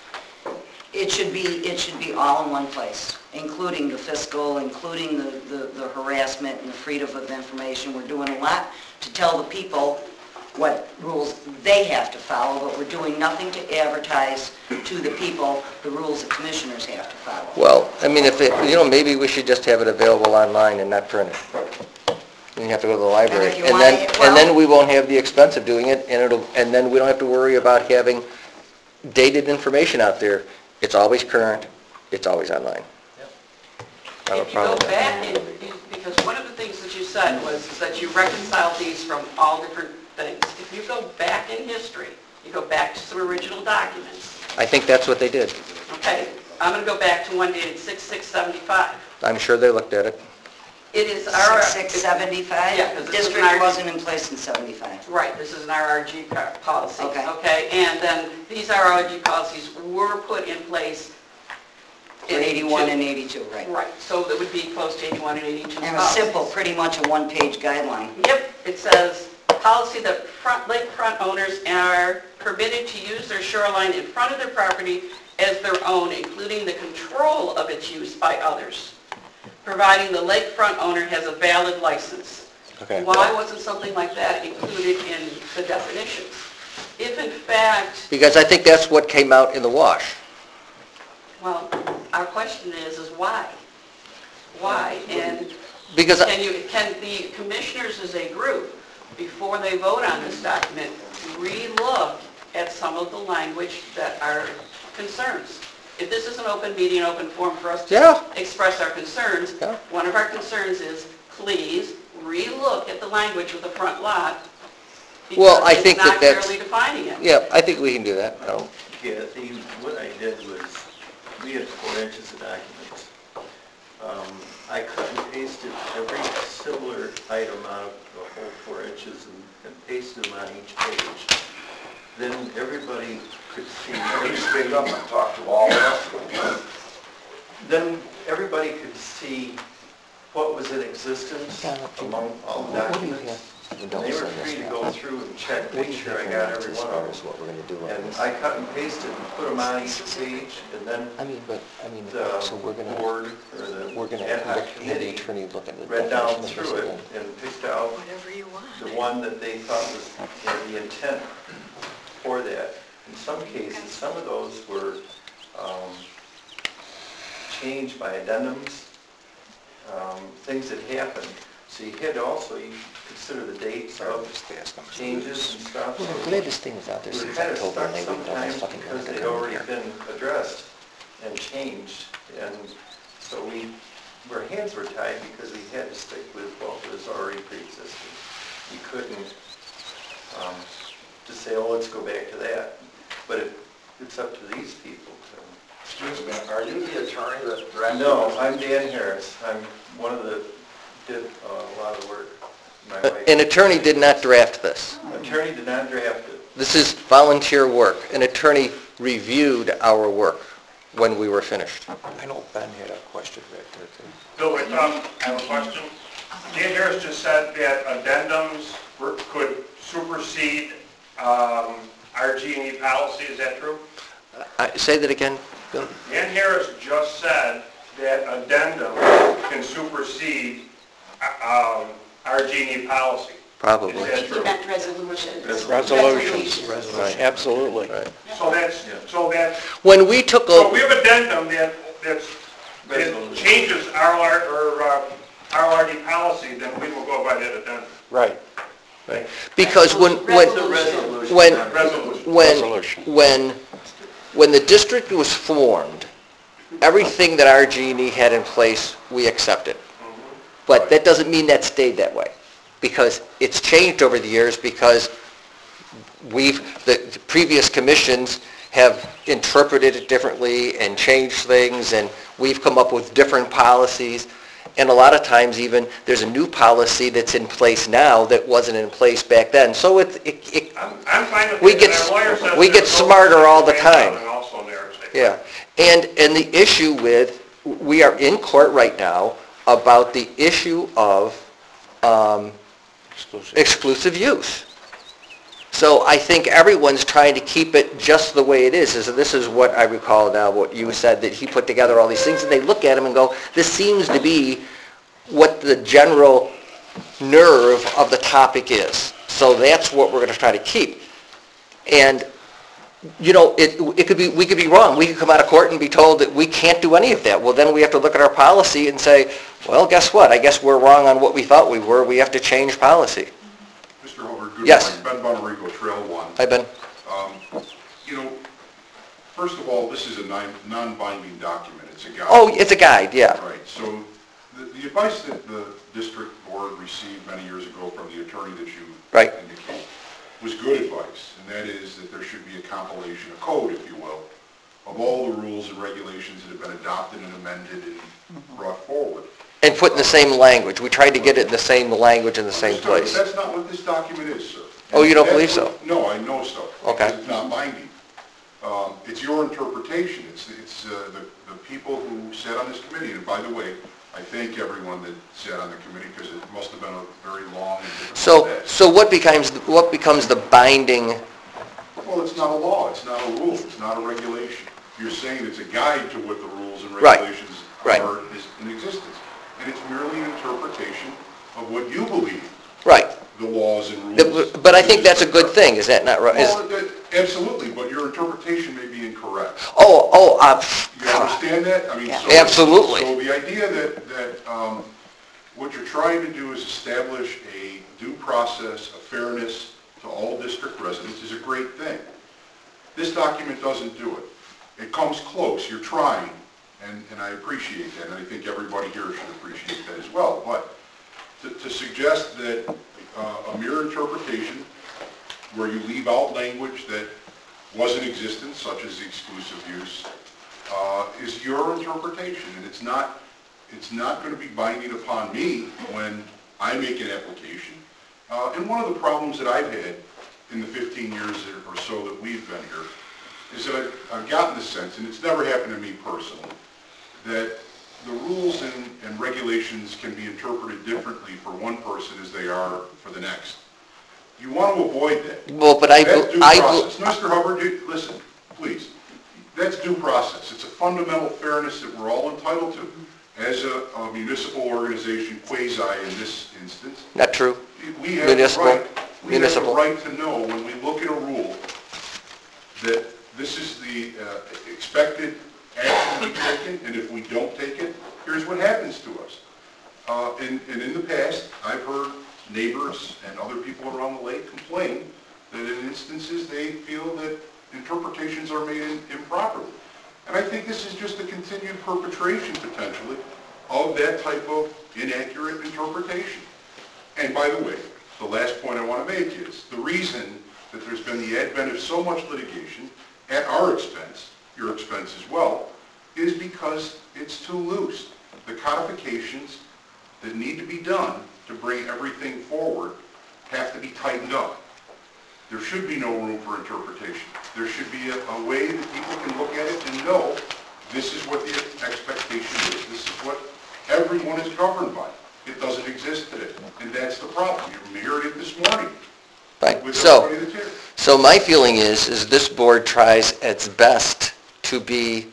Speaker 8: It should be all in one place, including the fiscal, including the harassment and the freedom of information. We're doing a lot to tell the people what rules they have to follow, but we're doing nothing to advertise to the people the rules the commissioners have to follow.
Speaker 2: Well, I mean, maybe we should just have it available online and not print it. You have to go to the library.
Speaker 8: And if you want it, well-
Speaker 2: And then we won't have the expense of doing it, and then we don't have to worry about having dated information out there. It's always current, it's always online. I have a
Speaker 11: If you go
Speaker 2: problem with that.
Speaker 11: back, because one of the things that you said was that you reconciled these from all different things. If you go back in history, you go back to some original documents,
Speaker 2: I think that's what they did.
Speaker 11: okay? I'm going to go back to one dated 6/6/75.
Speaker 2: I'm sure they looked at it.
Speaker 11: It is our...
Speaker 8: 6/75?
Speaker 11: Yeah, 'cause this is
Speaker 8: District
Speaker 11: an
Speaker 8: wasn't in place in 75.
Speaker 11: Right, this is an RRG policy.
Speaker 8: Okay.
Speaker 11: And then these RRG policies were put in place
Speaker 8: In 81 and 82, right.
Speaker 11: Right, so that would be close to 81 and 82
Speaker 8: And it was simple, pretty much a one-page guideline.
Speaker 11: Yep, it says, policy that lakefront owners are permitted to use their shoreline in front of their property as their own, including the control of its use by others, providing the lakefront owner has a valid license.
Speaker 2: Okay.
Speaker 11: Why wasn't something like that included in the definitions? If in fact,
Speaker 2: Because I think that's what came out in the wash.
Speaker 11: well, our question is why? Why? And
Speaker 2: Because,
Speaker 11: can the commissioners as a group, before they vote on this document, re-look at some of the language that are concerns? If this is an open meeting, open forum for us to
Speaker 2: Yeah.
Speaker 11: express our concerns,
Speaker 2: Yeah.
Speaker 11: one of our concerns is, please re-look at the language of the front lot,
Speaker 2: Well, I think
Speaker 11: because
Speaker 2: that
Speaker 11: it's
Speaker 2: that's-
Speaker 11: not clearly defining it.
Speaker 2: yeah, I think we can do that. No.
Speaker 12: Kathy, what I did was, we had 4 inches of documents. I cut and pasted every similar item out of the whole 4 inches and pasted them on each page. Then everybody could see.
Speaker 9: Can you speak up and talk to all of us?
Speaker 12: Then everybody could see what was in existence among all the documents. And they were free to go through and check, make sure I got every one of them.
Speaker 2: What we're going to do on
Speaker 12: And
Speaker 2: this.
Speaker 12: I cut and pasted and put them on each page, and then
Speaker 2: so we're going
Speaker 12: the
Speaker 2: to,
Speaker 12: board or the
Speaker 2: we're going to
Speaker 12: ad hoc
Speaker 2: have the
Speaker 12: committee
Speaker 2: attorney look at the
Speaker 12: read down
Speaker 2: definition of
Speaker 12: through
Speaker 2: this
Speaker 12: it
Speaker 2: again.
Speaker 12: and picked out the one that they thought was the intent for that. In some cases, some of those were changed by addendums, things that happened. So you had to also consider the dates of changes and stuff.
Speaker 2: Well, I'm glad this thing was out there
Speaker 12: We were
Speaker 2: since
Speaker 12: kind of
Speaker 2: October,
Speaker 12: stuck
Speaker 2: and they wouldn't have
Speaker 12: sometimes
Speaker 2: fucking
Speaker 12: because
Speaker 2: wanted to
Speaker 12: they'd
Speaker 2: come in
Speaker 12: already
Speaker 2: here.
Speaker 12: been addressed and changed. And so our hands were tied because we had to stick with what was already pre-existing. You couldn't just say, oh, let's go back to that. But it's up to these people to...
Speaker 9: Excuse me, are you the attorney that drafted?
Speaker 12: No, I'm Dan Harris. I'm one of the, did a lot of work. My wife.
Speaker 2: An attorney did not draft this.
Speaker 12: Attorney did not draft it.
Speaker 2: This is volunteer work. An attorney reviewed our work when we were finished.
Speaker 7: I know Ben had a question right there, too.
Speaker 13: Bill, I have a question. Dan Harris just said that addendums could supersede RG&E policy, is that true?
Speaker 2: Say that again, Bill?
Speaker 13: Dan Harris just said that addendum can supersede RG&E policy.
Speaker 2: Probably.
Speaker 13: Is that true?
Speaker 3: Event resolutions.
Speaker 1: Resolutions.
Speaker 2: Right.
Speaker 1: Absolutely.
Speaker 2: Right.
Speaker 13: So that's,
Speaker 2: When we took
Speaker 13: so if we
Speaker 2: over,
Speaker 13: have addendum that changes RRD policy, then we will go by that addendum.
Speaker 1: Right.
Speaker 2: because
Speaker 1: Resolution.
Speaker 2: when the district was formed, everything that RG&E had in place, we accepted. But that doesn't mean that stayed that way, because it's changed over the years, because the previous commissions have interpreted it differently and changed things, and we've come up with different policies, And a lot of times even, there's a new policy that's in place now that wasn't in place back then. So
Speaker 13: I'm fine with
Speaker 2: we
Speaker 13: it,
Speaker 2: get,
Speaker 13: and our lawyer says
Speaker 2: we get
Speaker 13: there's
Speaker 2: smarter all the time.
Speaker 13: and also there, say,
Speaker 2: Yeah, and the issue with, we are in court right now about the issue of exclusive use. So I think everyone's trying to keep it just the way it is. This is what I recall now, what you said, that he put together all these things, and they look at them and go, this seems to be what the general nerve of the topic is. So that's what we're going to try to keep. And you know, it could be, we could be wrong. We could come out of court and be told that we can't do any of that. Well, then we have to look at our policy and say, well, guess what? I guess we're wrong on what we thought we were. We have to change policy.
Speaker 14: Mr. Hoover, good
Speaker 2: Yes.
Speaker 14: morning. Ben Bonarigo, Trail 1.
Speaker 2: Hi, Ben.
Speaker 14: You know, first of all, this is a non-binding document. It's a guide.
Speaker 2: Oh, it's a guide, yeah.
Speaker 14: Right. So the advice that the district board received many years ago from the attorney that you
Speaker 2: Right.
Speaker 14: indicate was good advice, and that is that there should be a compilation, a code, if you will, of all the rules and regulations that have been adopted and amended and brought forward.
Speaker 2: And put in the same language. We tried to get it in the same language in the same
Speaker 14: Understood,
Speaker 2: place.
Speaker 14: but that's not what this document is, sir.
Speaker 2: Oh, you don't
Speaker 14: That's
Speaker 2: believe so?
Speaker 14: what- No, I know so.
Speaker 2: Okay.
Speaker 14: Because it's not binding. It's your interpretation. It's the people who sat on this committee, and by the way, I thank everyone that sat on the committee because it must have been a very long and difficult day.
Speaker 2: So what becomes the binding?
Speaker 14: Well, it's not a law, it's not a rule, it's not a regulation. You're saying it's a guide to what the rules and
Speaker 2: Right.
Speaker 14: regulations
Speaker 2: Right.
Speaker 14: are is in existence. And it's merely an interpretation of what you believe
Speaker 2: Right.
Speaker 14: the laws and rules.
Speaker 2: But I think that's a good thing, is that not right?
Speaker 14: Well, absolutely, but your interpretation may be incorrect.
Speaker 2: You
Speaker 14: You understand that? I mean,
Speaker 2: Yeah.
Speaker 14: so-
Speaker 2: Absolutely.
Speaker 14: So the idea that what you're trying to do is establish a due process, a fairness to all district residents is a great thing. This document doesn't do it. It comes close, you're trying, and I appreciate that, and I think everybody here should appreciate that as well. But to suggest that a mere interpretation where you leave out language that was in existence, such as the exclusive use, is your interpretation, and it's not going to be binding upon me when I make an application. And one of the problems that I've had in the 15 years or so that we've been here is that I've gotten the sense, and it's never happened to me personally, that the rules and regulations can be interpreted differently for one person as they are for the next. You want to avoid that.
Speaker 2: Well, but
Speaker 14: That's due process. Mr. Hubbard, listen, please. That's due process. It's a fundamental fairness that we're all entitled to. As a municipal organization, quasi in this instance,
Speaker 2: Not true.
Speaker 14: we have
Speaker 2: Municipal.
Speaker 14: the right to know when we look at a rule that this is the expected action to be taken, and if we don't take it, here's what happens to us. And in the past, I've heard neighbors and other people around the lake complain that in instances they feel that interpretations are made improperly. And I think this is just a continued perpetration, potentially, of that type of inaccurate interpretation. And by the way, the last point I want to make is, the reason that there's been the advent of so much litigation, at our expense, your expense as well, is because it's too loose. The codifications that need to be done to bring everything forward have to be tightened up. There should be no room for interpretation. There should be a way that people can look at it and know this is what the expectation is. This is what everyone is governed by. It doesn't exist today, and that's the problem. You heard it this morning.
Speaker 2: Right.
Speaker 14: With
Speaker 2: So,
Speaker 14: everybody that's here.
Speaker 2: so my feeling is this board tries its best to be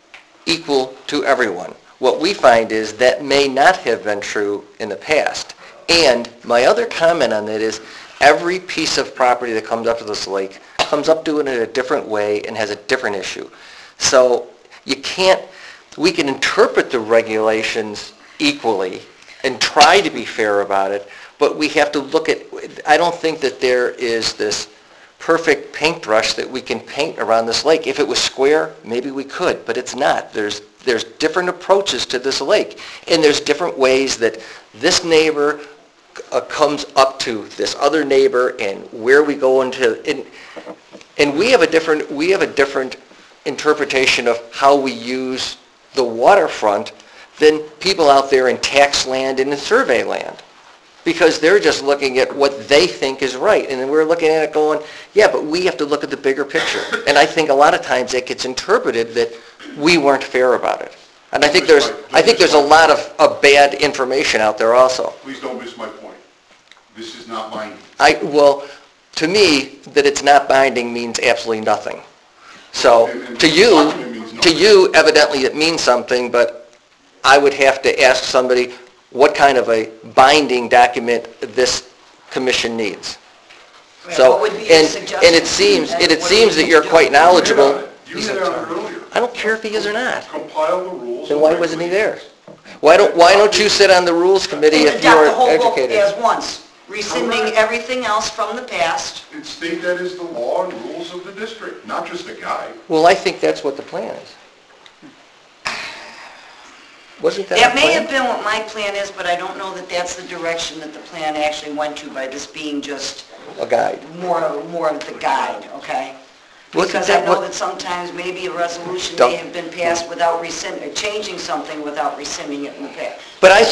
Speaker 2: equal to everyone. What we find is that may not have been true in the past. And my other comment on that is every piece of property that comes up to this lake comes up to it in a different way and has a different issue. So we can interpret the regulations equally and try to be fair about it, but we have to look at, I don't think that there is this perfect paintbrush that we can paint around this lake. If it was square, maybe we could, but it's not. There's different approaches to this lake, and there's different ways that this neighbor comes up to this other neighbor, and where we go into, and we have a different interpretation of how we use the waterfront than people out there in tax land and in survey land. Because they're just looking at what they think is right. And then we're looking at it going, yeah, but we have to look at the bigger picture. And I think a lot of times it gets interpreted that we weren't fair about it. And I think there's a lot of bad information out there also.
Speaker 14: Please don't miss my point. This is not binding.
Speaker 2: Well, to me, that it's not binding means absolutely nothing. So,
Speaker 14: And
Speaker 2: to you,
Speaker 14: it means nothing.
Speaker 2: evidently it means something, but I would have to ask somebody what kind of a binding document this commission needs. So,
Speaker 8: What would be a
Speaker 2: and
Speaker 8: suggestion?
Speaker 2: it seems
Speaker 8: And what do
Speaker 2: that
Speaker 8: you
Speaker 2: you're
Speaker 8: do?
Speaker 2: quite knowledgeable.
Speaker 14: You hit on it earlier.
Speaker 2: I don't care if he is or not.
Speaker 14: Compile the rules.
Speaker 2: Then
Speaker 14: and
Speaker 2: why wasn't he there?
Speaker 14: regulations.
Speaker 2: Why don't you sit on the rules committee if you
Speaker 8: Adopt
Speaker 2: are
Speaker 8: the whole book
Speaker 2: educated?
Speaker 8: as once, rescinding everything else from the past.
Speaker 14: And state that is the law and rules of the district, not just a guide.
Speaker 2: Well, I think that's what the plan is. Wasn't that
Speaker 8: That
Speaker 2: the
Speaker 8: may
Speaker 2: plan?
Speaker 8: have been what my plan is, but I don't know that that's the direction that the plan actually went to by this being just
Speaker 2: A guide.
Speaker 8: more of the guide, okay?
Speaker 2: Wasn't
Speaker 8: Because
Speaker 2: that
Speaker 8: I know
Speaker 2: what-
Speaker 8: that sometimes maybe a resolution
Speaker 2: Don't-
Speaker 8: may have been passed without changing something without rescinding it in the past.
Speaker 2: But I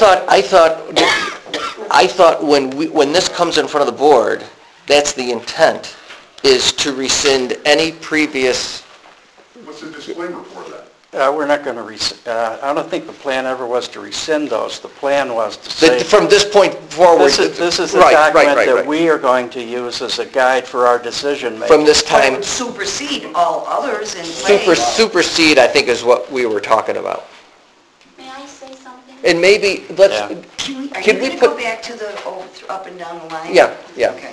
Speaker 2: thought when this comes in front of the board, that's the intent, is to rescind any previous,
Speaker 14: What's the disclaimer for that?
Speaker 1: We're not going to, I don't think the plan ever was to rescind those. The plan was to say,
Speaker 2: from this point forward.
Speaker 1: this is the
Speaker 2: Right,
Speaker 1: document
Speaker 2: right.
Speaker 1: that we are going to use as a guide for our decision making.
Speaker 2: From this
Speaker 8: But it
Speaker 2: time,
Speaker 8: would supersede all others in place.
Speaker 2: supersede, I think, is what we were talking about.
Speaker 3: May I say something?
Speaker 2: And maybe,
Speaker 1: Yeah.
Speaker 2: let's,
Speaker 8: Are you
Speaker 2: Can we
Speaker 8: going to go
Speaker 2: put-
Speaker 8: back to the up and down the line?
Speaker 2: Yeah.
Speaker 8: Okay.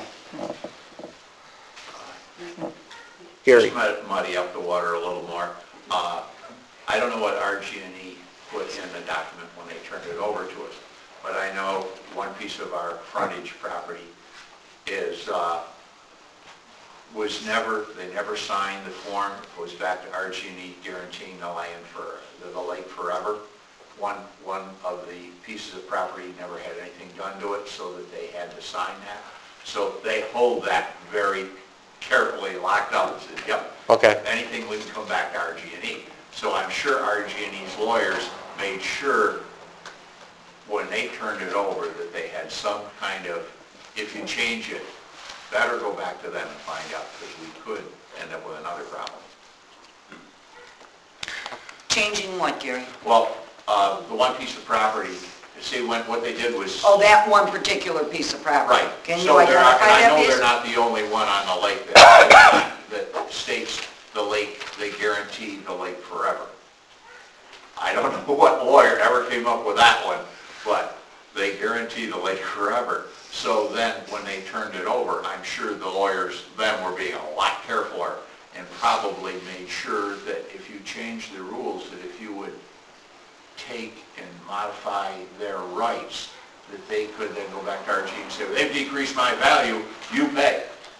Speaker 2: Gary,
Speaker 10: Just muddy up the water a little more. I don't know what RG&E put in the document when they turned it over to us, but I know one piece of our frontage property is, they never signed the form. It goes back to RG&E guaranteeing the land for the lake forever. One of the pieces of property never had anything done to it, so that they had to sign that. So they hold that very carefully locked up and said, yep,
Speaker 2: okay.
Speaker 10: if anything, we can come back to RG&E. So I'm sure RG&E's lawyers made sure when they turned it over that they had some kind of, if you change it, better go back to them and find out, because we could end up with another problem.
Speaker 8: Changing what, Gary?
Speaker 10: Well, the one piece of property, you see, what they did was...
Speaker 8: Oh, that one particular piece of property.
Speaker 10: Right.
Speaker 8: Can
Speaker 10: So
Speaker 8: you
Speaker 10: they're not-
Speaker 8: identify that
Speaker 10: I know
Speaker 8: piece?
Speaker 10: they're not the only one on the lake that states the lake, they guarantee the lake forever. I don't know what lawyer ever came up with that one, but they guarantee the lake forever. So then, when they turned it over, I'm sure the lawyers then were being a lot carefuler and probably made sure that if you change the rules, that if you would take and modify their rights, that they could then go back to RG and say, well, they've decreased my value, you pay.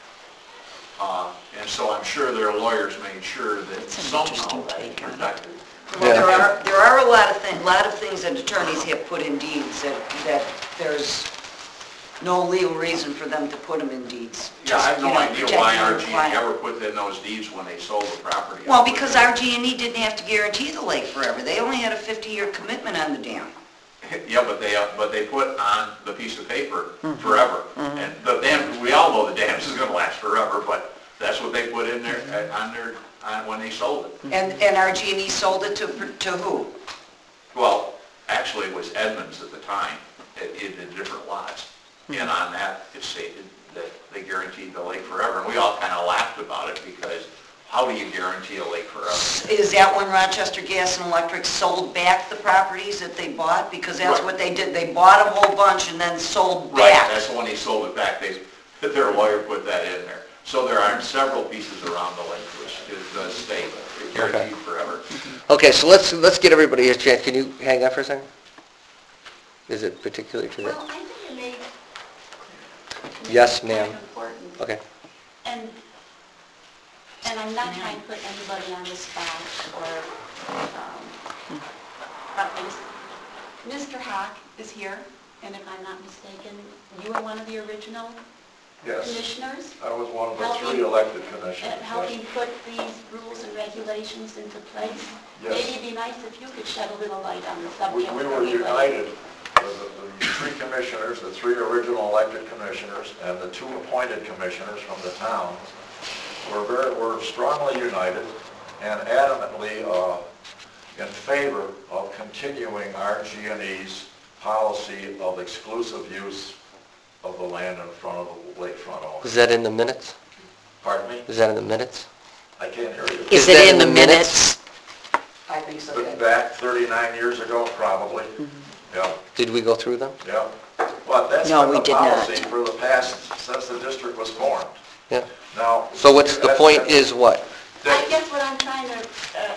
Speaker 10: And so I'm sure their lawyers made sure that somehow that is protected.
Speaker 8: Well, there are a lot of things that attorneys have put in deeds that there's no legal reason for them to put them in deeds.
Speaker 10: Yeah, I have no idea why
Speaker 8: protecting
Speaker 10: RG
Speaker 8: the client.
Speaker 10: ever put in those deeds when they sold the property.
Speaker 8: Well, because RG&E didn't have to guarantee the lake forever. They only had a 50-year commitment on the dam.
Speaker 10: Yeah, but they put on the piece of paper forever. And the dam, we all know the dam is going to last forever, but that's what they put in there when they sold it.
Speaker 8: And RG&E sold it to who?
Speaker 10: Well, actually, it was Edmunds at the time. It did different lots. And on that, it stated that they guaranteed the lake forever. And we all kind of laughed about it because how do you guarantee a lake forever?
Speaker 8: Is that when Rochester Gas and Electric sold back the properties that they bought? Because that's
Speaker 10: Right.
Speaker 8: what they did. They bought a whole bunch and then sold
Speaker 10: Right,
Speaker 8: back.
Speaker 10: that's when they sold it back. Their lawyer put that in there. So there are several pieces around the lake which does state guaranteed forever.
Speaker 2: Okay, so let's get everybody a chance. Can you hang on for a second? Is it particular to
Speaker 3: Well,
Speaker 2: that?
Speaker 3: I think it may...
Speaker 2: Yes,
Speaker 3: kind of
Speaker 2: ma'am.
Speaker 3: important.
Speaker 2: Okay.
Speaker 3: And I'm not trying to put anybody on the spot but Mr. Hawk is here, and if I'm not mistaken, you were one of the original
Speaker 12: Yes,
Speaker 3: commissioners?
Speaker 12: I was one of the
Speaker 3: Helping-
Speaker 12: 3 elected commissioners.
Speaker 3: Helping put these rules and regulations into place. maybe it'd be nice if you could shed a little light on the
Speaker 15: We
Speaker 3: subject.
Speaker 15: were united, the three commissioners, the three original elected commissioners, and the two appointed commissioners from the town were strongly united and adamantly in favor of continuing RG&E's policy of exclusive use of the land in front of the lakefront owners.
Speaker 2: Is that in the minutes?
Speaker 15: Pardon me?
Speaker 2: Is that in the minutes?
Speaker 15: I can't hear you.
Speaker 6: Is it in the minutes?
Speaker 11: I think so,
Speaker 15: But
Speaker 11: yeah.
Speaker 15: back 39 years ago, probably. Yeah,
Speaker 2: Did we go through them?
Speaker 15: yeah. But that's
Speaker 6: No,
Speaker 15: been
Speaker 6: we
Speaker 15: the
Speaker 6: did not.
Speaker 15: policy for the past, since the district was formed.
Speaker 2: Yeah.
Speaker 15: Now.
Speaker 2: So what's the
Speaker 15: that's-
Speaker 2: point
Speaker 15: that's-
Speaker 2: is what?
Speaker 3: I guess what I'm trying to,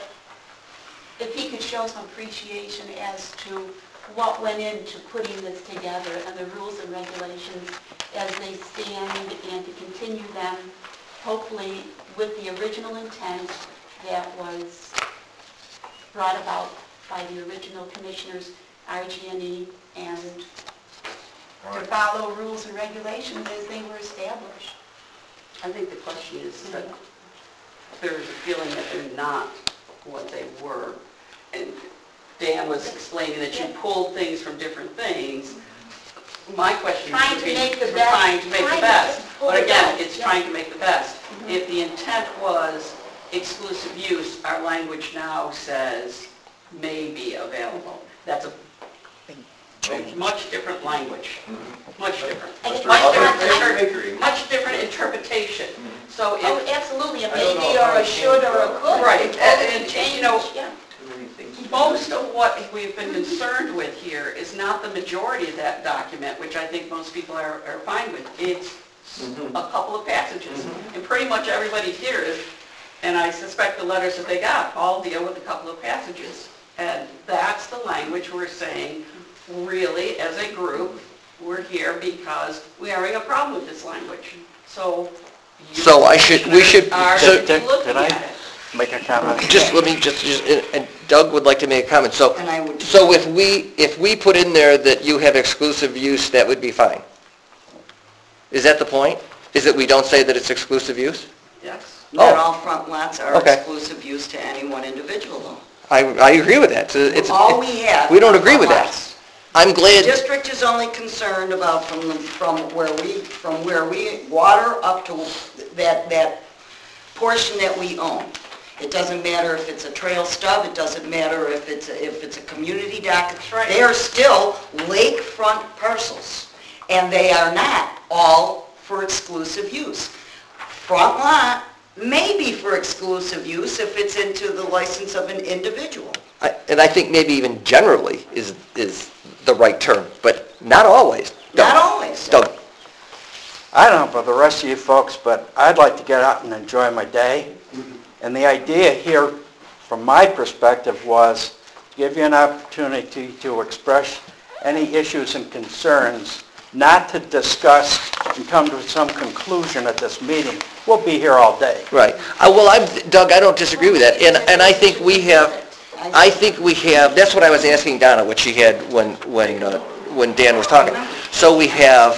Speaker 3: if he could show some appreciation as to what went into putting this together and the rules and regulations as they stand and to continue them, hopefully with the original intent that was brought about by the original commissioners, RG&E, and to follow rules and regulations as they were established.
Speaker 11: I think the question is that there's a feeling that they're not what they were. And Dan was explaining that you pulled things from different things. My question
Speaker 3: Trying
Speaker 11: would
Speaker 3: to
Speaker 11: be,
Speaker 3: make the
Speaker 11: we're
Speaker 3: best-
Speaker 11: trying to make
Speaker 3: trying
Speaker 11: the
Speaker 3: to
Speaker 11: best.
Speaker 3: pull
Speaker 11: But
Speaker 3: it
Speaker 11: again,
Speaker 3: out,
Speaker 11: it's
Speaker 3: yeah.
Speaker 11: trying to make the best. If the intent was exclusive use, our language now says may be available. That's a much different language, much different. Much different interpretation. So
Speaker 3: Oh,
Speaker 11: if,
Speaker 3: absolutely, a
Speaker 15: I don't
Speaker 3: maybe
Speaker 15: know
Speaker 3: or
Speaker 15: how
Speaker 3: a
Speaker 15: it
Speaker 3: should or a could.
Speaker 11: Right,
Speaker 3: It
Speaker 11: and-
Speaker 3: totally change,
Speaker 11: you know,
Speaker 3: yeah.
Speaker 11: most of what we've been concerned with here is not the majority of that document, which I think most people are fine with. It's a couple of passages. And pretty much everybody here is, and I suspect the letters that they got all deal with a couple of passages. And that's the language we're saying, really, as a group, we're here because we're having a problem with this language. So you
Speaker 2: So we should,
Speaker 11: are
Speaker 2: so
Speaker 11: looking
Speaker 1: Did I
Speaker 11: at it.
Speaker 1: make a comment?
Speaker 2: just let me, and Doug would like to make a comment. So,
Speaker 8: And I would-
Speaker 2: so if we put in there that you have exclusive use, that would be fine? Is that the point? Is that we don't say that it's exclusive use?
Speaker 11: Yes.
Speaker 8: Not
Speaker 2: Oh.
Speaker 8: all front lots are
Speaker 2: Okay.
Speaker 8: exclusive use to any one individual, though.
Speaker 2: I agree with that.
Speaker 8: All we have.
Speaker 2: We don't
Speaker 8: are
Speaker 2: agree with
Speaker 8: front
Speaker 2: that.
Speaker 8: lots.
Speaker 2: I'm
Speaker 8: The
Speaker 2: glad,
Speaker 8: district is only concerned about from where we water up to that portion that we own. It doesn't matter if it's a trail stub, it doesn't matter if it's a community dock.
Speaker 11: right.
Speaker 8: They are still lakefront parcels, and they are not all for exclusive use. Front lot may be for exclusive use if it's into the license of an individual.
Speaker 2: and I think maybe even generally is the right term, but not always.
Speaker 8: Not
Speaker 2: Doug.
Speaker 8: always.
Speaker 2: Doug,
Speaker 1: I don't know about the rest of you folks, but I'd like to get out and enjoy my day. And the idea here, from my perspective, was to give you an opportunity to express any issues and concerns, not to discuss and come to some conclusion at this meeting. We'll be here all day.
Speaker 2: right. Doug, I don't disagree with that, and I think we have, that's what I was asking Donna, what she had when Dan was talking. So we have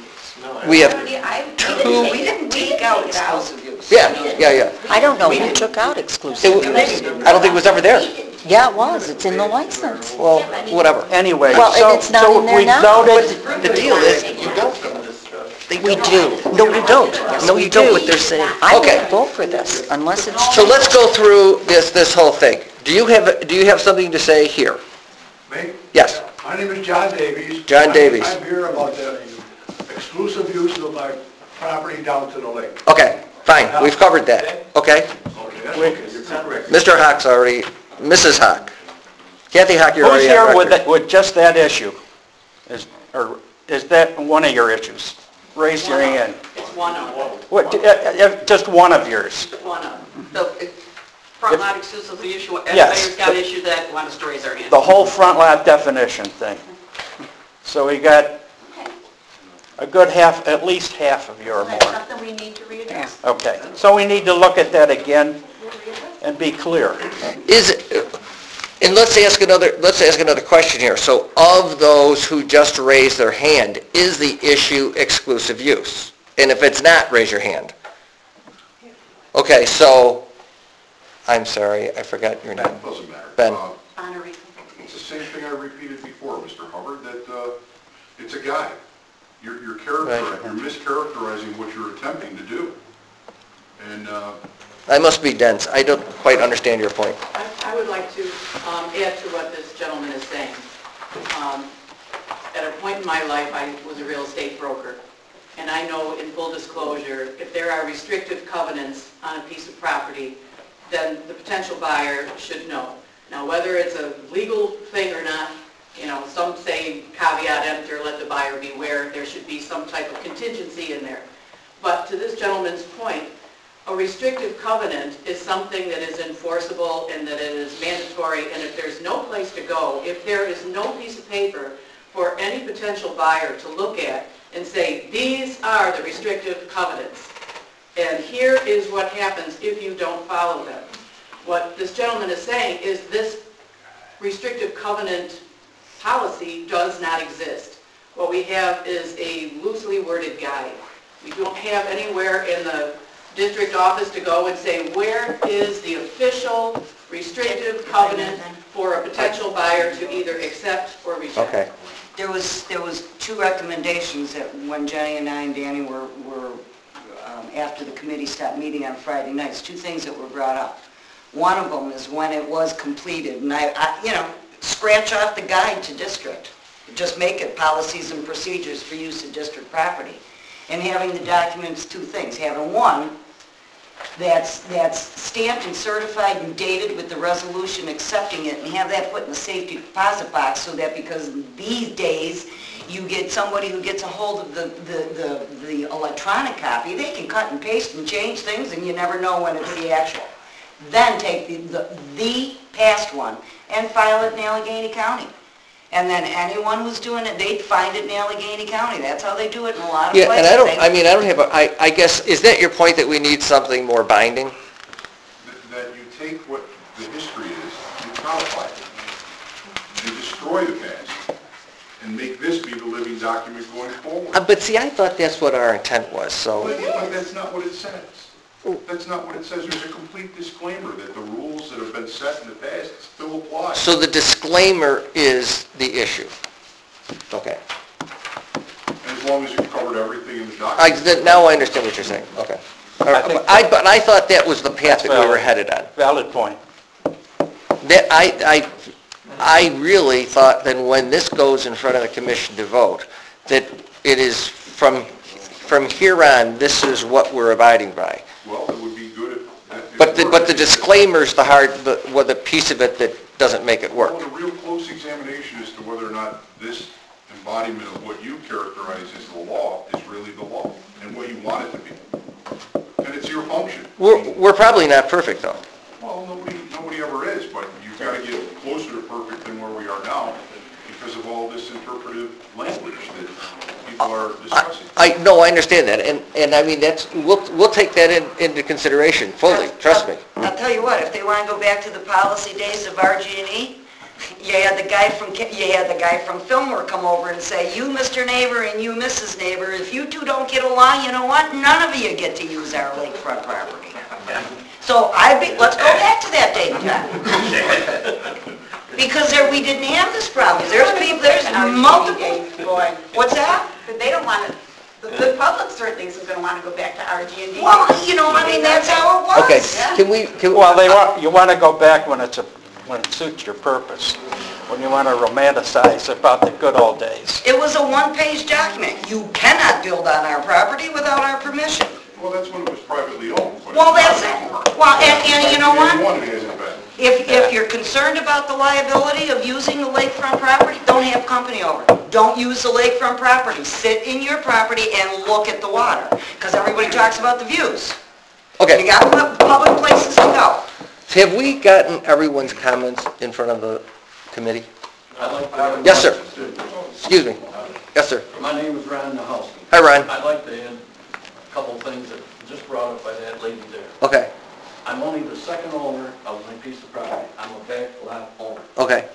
Speaker 2: two,
Speaker 8: We didn't take out exclusive use.
Speaker 2: yeah.
Speaker 6: I don't know who took out exclusive use.
Speaker 2: I don't think it was ever there.
Speaker 6: Yeah, it was, it's in the license.
Speaker 2: Well, whatever.
Speaker 1: Anyway,
Speaker 6: Well, and
Speaker 1: so
Speaker 6: it's not in there
Speaker 1: we've
Speaker 6: now.
Speaker 1: noted,
Speaker 2: The deal is,
Speaker 6: We do.
Speaker 2: no, you don't. No, you don't, what they're saying.
Speaker 6: I
Speaker 2: Okay.
Speaker 6: won't vote for this unless it's
Speaker 2: So let's go through this whole thing. Do you have something to say here?
Speaker 4: Me?
Speaker 2: Yes.
Speaker 4: My name is John Davies.
Speaker 2: John Davies.
Speaker 4: I'm here about the exclusive use of my property down to the lake.
Speaker 2: Okay, fine, we've covered that. Okay?
Speaker 4: Okay, that's okay, you're correct.
Speaker 2: Mr. Hock's already, Mrs. Hock. Kathy Hock, you're
Speaker 1: who's
Speaker 2: already
Speaker 1: here
Speaker 2: on
Speaker 1: with,
Speaker 2: record.
Speaker 1: with just that issue? Is that one of your issues? Raise your hand.
Speaker 11: It's one of them.
Speaker 1: What, just one of yours?
Speaker 11: One of them. So, front lot exclusive use, everybody
Speaker 1: Yes.
Speaker 11: who's got an issue that wants to raise their hand.
Speaker 1: The whole front lot definition thing. So we got a good half, at least half of you or
Speaker 3: That's
Speaker 1: more.
Speaker 3: something we need to readdress.
Speaker 1: Okay, so we need to look at that again and be clear.
Speaker 2: And let's ask another question here. So of those who just raised their hand, is the issue exclusive use? And if it's not, raise your hand. Okay, so I'm sorry, I forgot your name.
Speaker 14: Doesn't matter.
Speaker 2: Ben.
Speaker 3: Bonerico.
Speaker 14: It's the same thing I repeated before, Mr. Hubbard, that it's a guide. You're mischaracterizing what you're attempting to do. And
Speaker 2: I must be dense. I don't quite understand your point.
Speaker 11: I would like to add to what this gentleman is saying. At a point in my life, I was a real estate broker. And I know, in full disclosure, if there are restrictive covenants on a piece of property, then the potential buyer should know. Now, whether it's a legal thing or not, you know, some say caveat emptor, let the buyer beware. There should be some type of contingency in there. But to this gentleman's point, a restrictive covenant is something that is enforceable and that it is mandatory, and if there's no place to go, if there is no piece of paper for any potential buyer to look at and say, these are the restrictive covenants, and here is what happens if you don't follow them. What this gentleman is saying is this restrictive covenant policy does not exist. What we have is a loosely worded guide. We don't have anywhere in the district office to go and say, where is the official restrictive covenant for a potential buyer to either accept or reject?
Speaker 2: Okay.
Speaker 8: There was two recommendations that when Jenny and I and Danny were after the committee stopped meeting on Friday nights, two things that were brought up. One of them is when it was completed, and I you know, scratch off the guide to district. Just make it policies and procedures for use of district property. And having the documents, two things. Having one that's stamped and certified and dated with the resolution accepting it, and have that put in the safety deposit box so that, because these days you get somebody who gets a hold of the electronic copy, they can cut and paste and change things and you never know when it's the actual. Then take the past one and file it in Allegheny County. And then anyone who's doing it, they'd find it in Allegheny County. That's how they do it in a lot of places.
Speaker 2: Yeah, and I don't have I guess, is that your point, that we need something more binding?
Speaker 14: that you take what the history is, you codify it, and destroy the past, and make this be the living document going forward.
Speaker 2: But see, I thought that's what our intent was, so.
Speaker 14: But that's not what it says. That's not what it says. There's a complete disclaimer that the rules that have been set in the past still apply.
Speaker 2: So the disclaimer is the issue. Okay.
Speaker 14: And as long as you've covered everything in the document.
Speaker 2: Now I understand what you're saying. Okay. All right. But I thought that was the path that we were headed on.
Speaker 1: Valid point.
Speaker 2: That I really thought that when this goes in front of the commission to vote, that it is from here on, this is what we're abiding by.
Speaker 14: Well, it would be good if...
Speaker 2: But the disclaimer's the piece of it that doesn't make it work.
Speaker 14: Well, the real close examination as to whether or not this embodiment of what you characterize as the law is really the law, and what you want it to be. And it's your function.
Speaker 2: We're probably not perfect, though.
Speaker 14: Well, nobody ever is, but you've got to get closer to perfect than where we are now because of all this interpretive language that people are discussing.
Speaker 2: I understand that, and I mean, we'll take that into consideration fully, trust me.
Speaker 8: I'll tell you what, if they want to go back to the policy days of RG&E, you had the guy from Fillmore come over and say, you, Mr. Neighbor, and you, Mrs. Neighbor, if you two don't get along, you know what? None of you get to use our lakefront property. So let's go back to that date and time. Because we didn't have this problem. There's multiple. What's that?
Speaker 3: But they don't want to, the public certainly isn't going to want to go back to RG&D.
Speaker 8: Well, you know, I mean, that's how it was.
Speaker 2: Okay,
Speaker 1: Well, you want to go back when it suits your purpose, when you want to romanticize about the good old days.
Speaker 8: It was a one-page document. You cannot build on our property without our permission.
Speaker 14: Well, that's when it was privately owned.
Speaker 8: Well, that's it. Well, and you know what?
Speaker 14: It hasn't been.
Speaker 8: If you're concerned about the liability of using the lakefront property, don't have company over. Don't use the lakefront property. Sit in your property and look at the water, because everybody talks about the views.
Speaker 2: Okay.
Speaker 8: You got public places to go.
Speaker 2: Have we gotten everyone's comments in front of the committee? Yes, sir. Excuse me. Yes, sir.
Speaker 16: My name is Ron Nahowski.
Speaker 2: Hi, Ron.
Speaker 16: I'd like to add a couple things that were just brought up by that lady there.
Speaker 2: Okay.
Speaker 16: I'm only the second owner of my piece of property. I'm a back lot owner.
Speaker 2: Okay.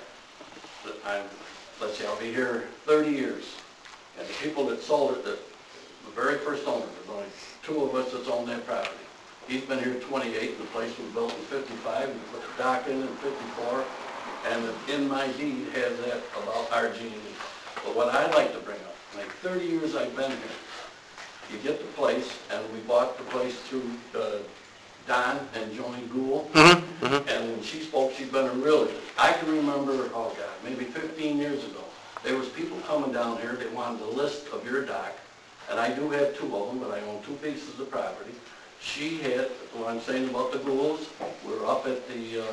Speaker 16: Let's see, I'll be here 30 years. And the people that sold it, the very first owner, there's only two of us that's owned that property. He's been here 28, the place was built in 55, we put the dock in 54, and in my deed has that about RG&E. But what I'd like to bring up, like 30 years I've been here, you get the place, and we bought the place through Don and Joni Gould, and when she spoke, she'd been a realtor. I can remember, oh God, maybe 15 years ago, there was people coming down here, they wanted a list of your dock, and I do have 2 of them, but I own 2 pieces of property. She had, what I'm saying about the Goulds, we're up at the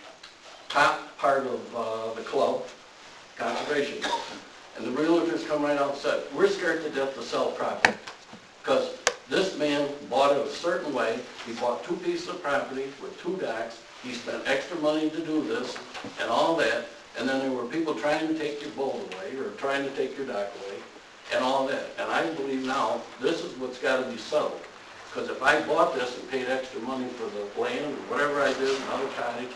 Speaker 16: top part of the club, conservation. And the realtors come right out and said, we're scared to death to sell property. Because this man bought it a certain way. He bought 2 pieces of property with 2 docks. He spent extra money to do this and all that. And then there were people trying to take your boat away or trying to take your dock away and all that. And I believe now this is what's got to be settled. Because if I bought this and paid extra money for the land or whatever I did, another cottage,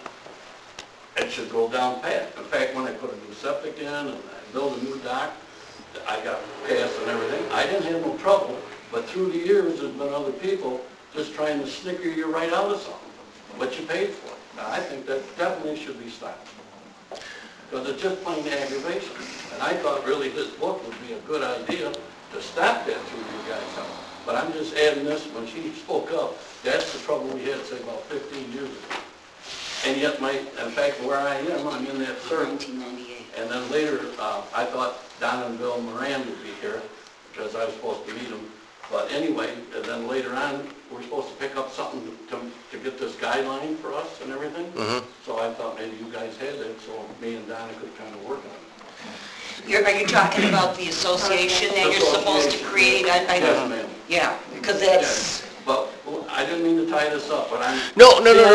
Speaker 16: it should go down pat. In fact, when I put a new septic in and I built a new dock, I got passed and everything. I didn't have no trouble, but through the years, there's been other people just trying to snicker you right out of something, what you paid for. Now, I think that definitely should be stopped. Because it's just plain aggravation. And I thought really this book would be a good idea to stop that through you guys' help. But I'm just adding this, when she spoke up, that's the trouble we had, say, about 15 years ago. And yet, in fact, where I am, I'm in that circle.
Speaker 8: 1998.
Speaker 16: And then later, I thought Don and Bill Moran would be here, because I was supposed to meet them. But anyway, and then later on, we're supposed to pick up something to get this guideline for us and everything. So I thought maybe you guys had it, so me and Donna could kind of work on it.
Speaker 8: Are you talking about the association that you're supposed to create?
Speaker 16: Yes, ma'am.
Speaker 8: Yeah, because that's...
Speaker 16: But I didn't mean to tie this up, but I'm...
Speaker 2: No.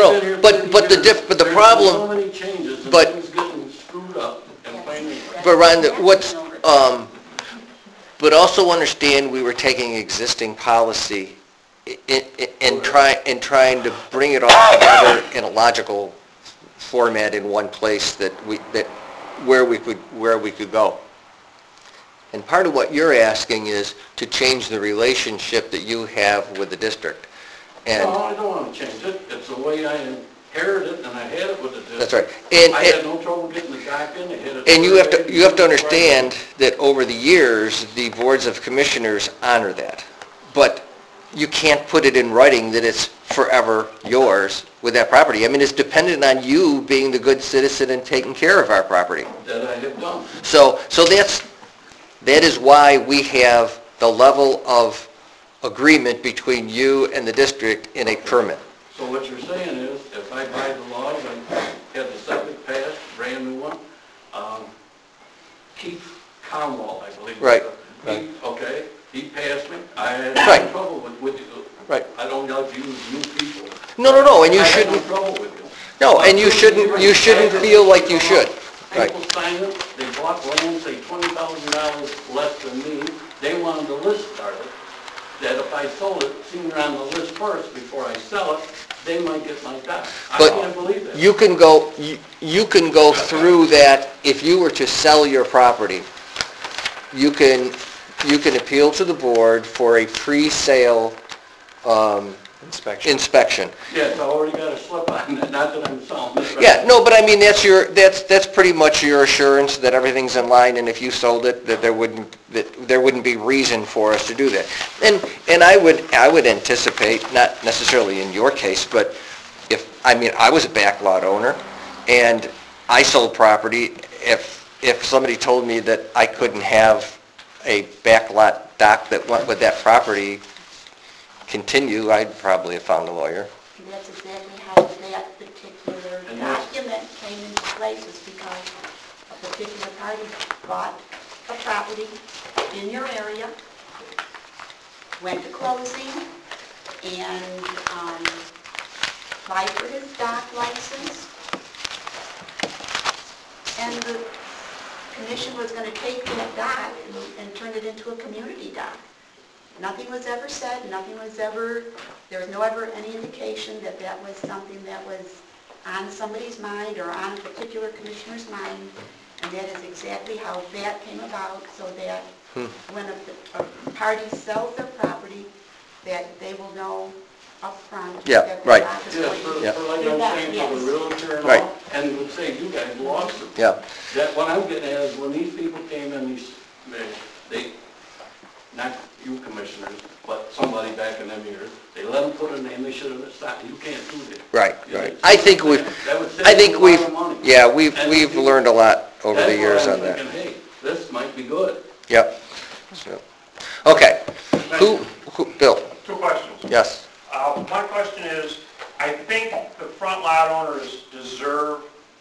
Speaker 2: But the problem...
Speaker 16: There's so many changes and
Speaker 2: but-
Speaker 16: things getting screwed up and finally...
Speaker 2: But Ron, but also understand we were taking existing policy and trying to bring it all together in a logical format in one place where we could go. And part of what you're asking is to change the relationship that you have with the district. And
Speaker 16: No, I don't want to change it. It's the way I inherited it, and I had it with the district.
Speaker 2: that's right. And
Speaker 16: I had no trouble getting the dock in. I had it.
Speaker 2: And you have to understand that over the years, the boards of commissioners honor that. But you can't put it in writing that it's forever yours with that property. I mean, it's dependent on you being the good citizen and taking care of our property.
Speaker 16: That I have done.
Speaker 2: So that is why we have the level of agreement between you and the district in a permit.
Speaker 16: So what you're saying is, if I buy the logs, I have the septic passed, brand new one, Keith Conwell, I believe.
Speaker 2: Right.
Speaker 16: Keith, okay, he passed me. I had
Speaker 2: Right.
Speaker 16: no trouble with you.
Speaker 2: Right.
Speaker 16: I don't like to use new people.
Speaker 2: No, and you
Speaker 16: I had
Speaker 2: shouldn't,
Speaker 16: no trouble with you.
Speaker 2: no, and you shouldn't feel like you should. Right.
Speaker 16: People signed it, they bought land, say $20,000 less than me. They wanted the list started, that if I sold it, sooner on the list first before I sell it, they might get my dock. I
Speaker 2: But
Speaker 16: can't believe that.
Speaker 2: you can go through that. If you were to sell your property, you can appeal to the board for a pre-sale inspection.
Speaker 16: Yeah, so I already got a slip on that, not that I'm selling it. Right?
Speaker 2: Yeah, no, but I mean, that's pretty much your assurance that everything's in line, and if you sold it, that there wouldn't be reason for us to do that. And I would anticipate, not necessarily in your case, but I was a backlot owner, and I sold property. If somebody told me that I couldn't have a backlot dock that went with that property continue, I'd probably have found a lawyer.
Speaker 3: And that's exactly how that particular document came into place, is because a particular party bought a property in your area, went to closing, and applied for his dock license, and the commission was going to take that dock and turn it into a community dock. Nothing was ever said, there was no ever any indication that that was something that was on somebody's mind or on a particular commissioner's mind, and that is exactly how that came about, so that when a party sells their property, that they will know up front.
Speaker 2: Yeah,
Speaker 3: that the
Speaker 2: right.
Speaker 3: dock is
Speaker 16: Yeah,
Speaker 3: going to-
Speaker 16: for like
Speaker 3: Do
Speaker 16: I'm
Speaker 3: that,
Speaker 16: saying,
Speaker 3: yes.
Speaker 16: for the realtor and
Speaker 2: Right.
Speaker 16: all, and it would say, you guys lost it.
Speaker 2: Yeah.
Speaker 16: That, what I'm getting at is when these people came in, they, not you commissioners, but somebody back in them years, they let them put a name, they should have stopped, you can't do that.
Speaker 2: Right,
Speaker 16: You know,
Speaker 2: right. I think
Speaker 16: that would save
Speaker 2: I
Speaker 16: you
Speaker 2: think
Speaker 16: a lot of money.
Speaker 2: yeah,
Speaker 16: And
Speaker 2: we've
Speaker 16: people-
Speaker 2: learned a lot over the years on
Speaker 16: That's
Speaker 2: that.
Speaker 16: why I'm thinking, hey, this might be good.
Speaker 2: Yep. So, okay. Who, Bill?
Speaker 13: Two questions.
Speaker 2: Yes.
Speaker 13: My question is, I think the front lot owners deserve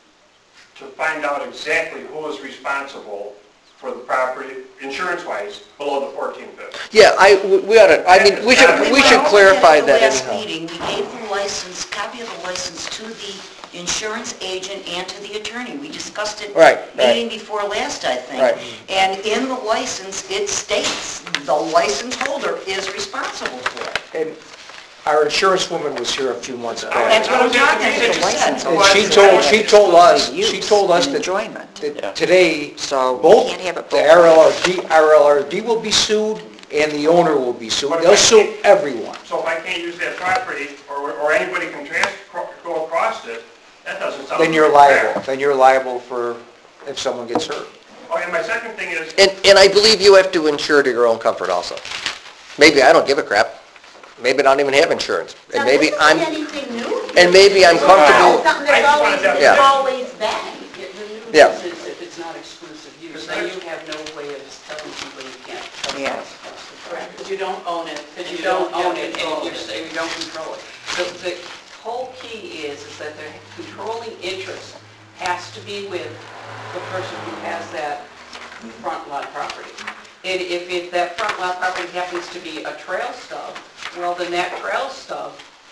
Speaker 13: to find out exactly who is responsible for the property, insurance-wise, below the 1450.
Speaker 2: Yeah, we ought to, I mean, we should clarify that
Speaker 8: Last
Speaker 2: anyhow.
Speaker 8: meeting, we gave the license, copy of the license to the insurance agent and to the attorney. We discussed it
Speaker 2: Right,
Speaker 8: meeting before last, I think.
Speaker 2: Right.
Speaker 8: And in the license, it states the license holder is responsible for it.
Speaker 7: And our insurance woman was here a few months back.
Speaker 8: That's what I'm talking about.
Speaker 7: And she told us that
Speaker 6: Enjoyment.
Speaker 7: that today,
Speaker 6: So
Speaker 7: both
Speaker 6: we can't have it
Speaker 7: the
Speaker 6: both.
Speaker 7: RLRD will be sued and the owner will be sued. They'll sue everyone.
Speaker 13: So if I can't use that property, or anybody can go across it, that doesn't sound...
Speaker 7: Then you're
Speaker 13: fair.
Speaker 7: liable. Then you're liable for if someone gets hurt.
Speaker 13: Oh, and my second thing is,
Speaker 2: And I believe you have to insure to your own comfort also. Maybe I don't give a crap. Maybe I don't even have insurance. And
Speaker 3: Now,
Speaker 2: maybe
Speaker 3: this
Speaker 2: I'm,
Speaker 3: isn't anything new.
Speaker 2: and maybe I'm
Speaker 3: It's
Speaker 2: comfortable.
Speaker 3: something
Speaker 13: I
Speaker 3: that's
Speaker 13: just wanted to-
Speaker 2: Yeah.
Speaker 3: always been.
Speaker 11: The
Speaker 2: Yeah.
Speaker 11: nuisance is if it's not exclusive use, then you have no way of telling people you can't.
Speaker 6: Yeah.
Speaker 11: Correct, because you don't own it, and you don't own it, and you don't control it. The whole key is that the controlling interest has to be with the person who has that front lot property. And if that front lot property happens to be a trail stub, well, then that trail stub,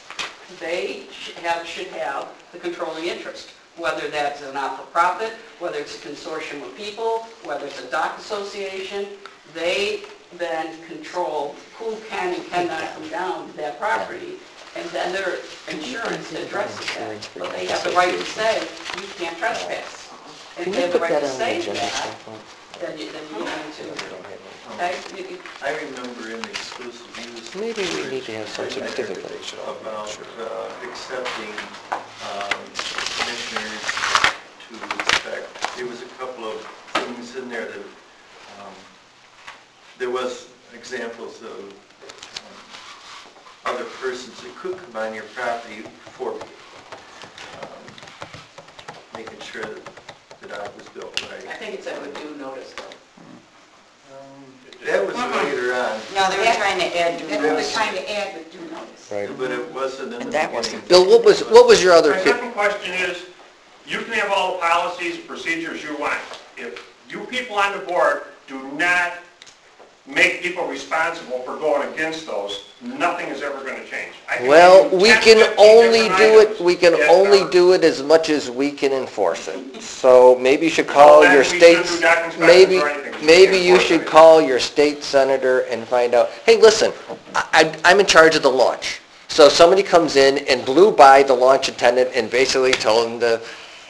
Speaker 11: they should have the controlling interest. Whether that's a not-for-profit, whether it's a consortium of people, whether it's a dock association, they then control who can and cannot come down to that property, and then their insurance addresses that. But they have the right to say, you can't trespass. And if they have the right to say that, then you go into, okay?
Speaker 12: I remember in the exclusive use...
Speaker 2: Maybe we need to have some certificate.
Speaker 12: About accepting commissioners to inspect. There was a couple of things in there that, there was examples of other persons that could come on your property for making sure that the dock was built right.
Speaker 11: I think it's a due notice, though.
Speaker 12: That was later on,
Speaker 8: No, they were trying to add due
Speaker 3: That's what they're
Speaker 8: notice.
Speaker 3: trying to add with due notice.
Speaker 2: Right.
Speaker 12: but it wasn't in the
Speaker 6: And that
Speaker 12: beginning.
Speaker 6: wasn't-
Speaker 2: Bill, what was your other...
Speaker 13: my second question is, you can have all the policies, procedures you want. If you people on the board do not make people responsible for going against those, nothing is ever going to change. I can
Speaker 2: Well,
Speaker 13: give you
Speaker 2: we
Speaker 13: 10,
Speaker 2: can
Speaker 13: 15
Speaker 2: only
Speaker 13: different
Speaker 2: do it,
Speaker 13: items
Speaker 2: we can
Speaker 13: that
Speaker 2: only
Speaker 13: are-
Speaker 2: do it as much as we can enforce it. So maybe you should call
Speaker 13: then
Speaker 2: your
Speaker 13: we shouldn't
Speaker 2: state's,
Speaker 13: do dock inspections
Speaker 2: maybe,
Speaker 13: or anything, 'cause we
Speaker 2: maybe
Speaker 13: can't
Speaker 2: you
Speaker 13: enforce
Speaker 2: should
Speaker 13: anything.
Speaker 2: call your state senator and find out, hey, listen, I'm in charge of the launch. So somebody comes in and blew by the launch attendant and basically told him to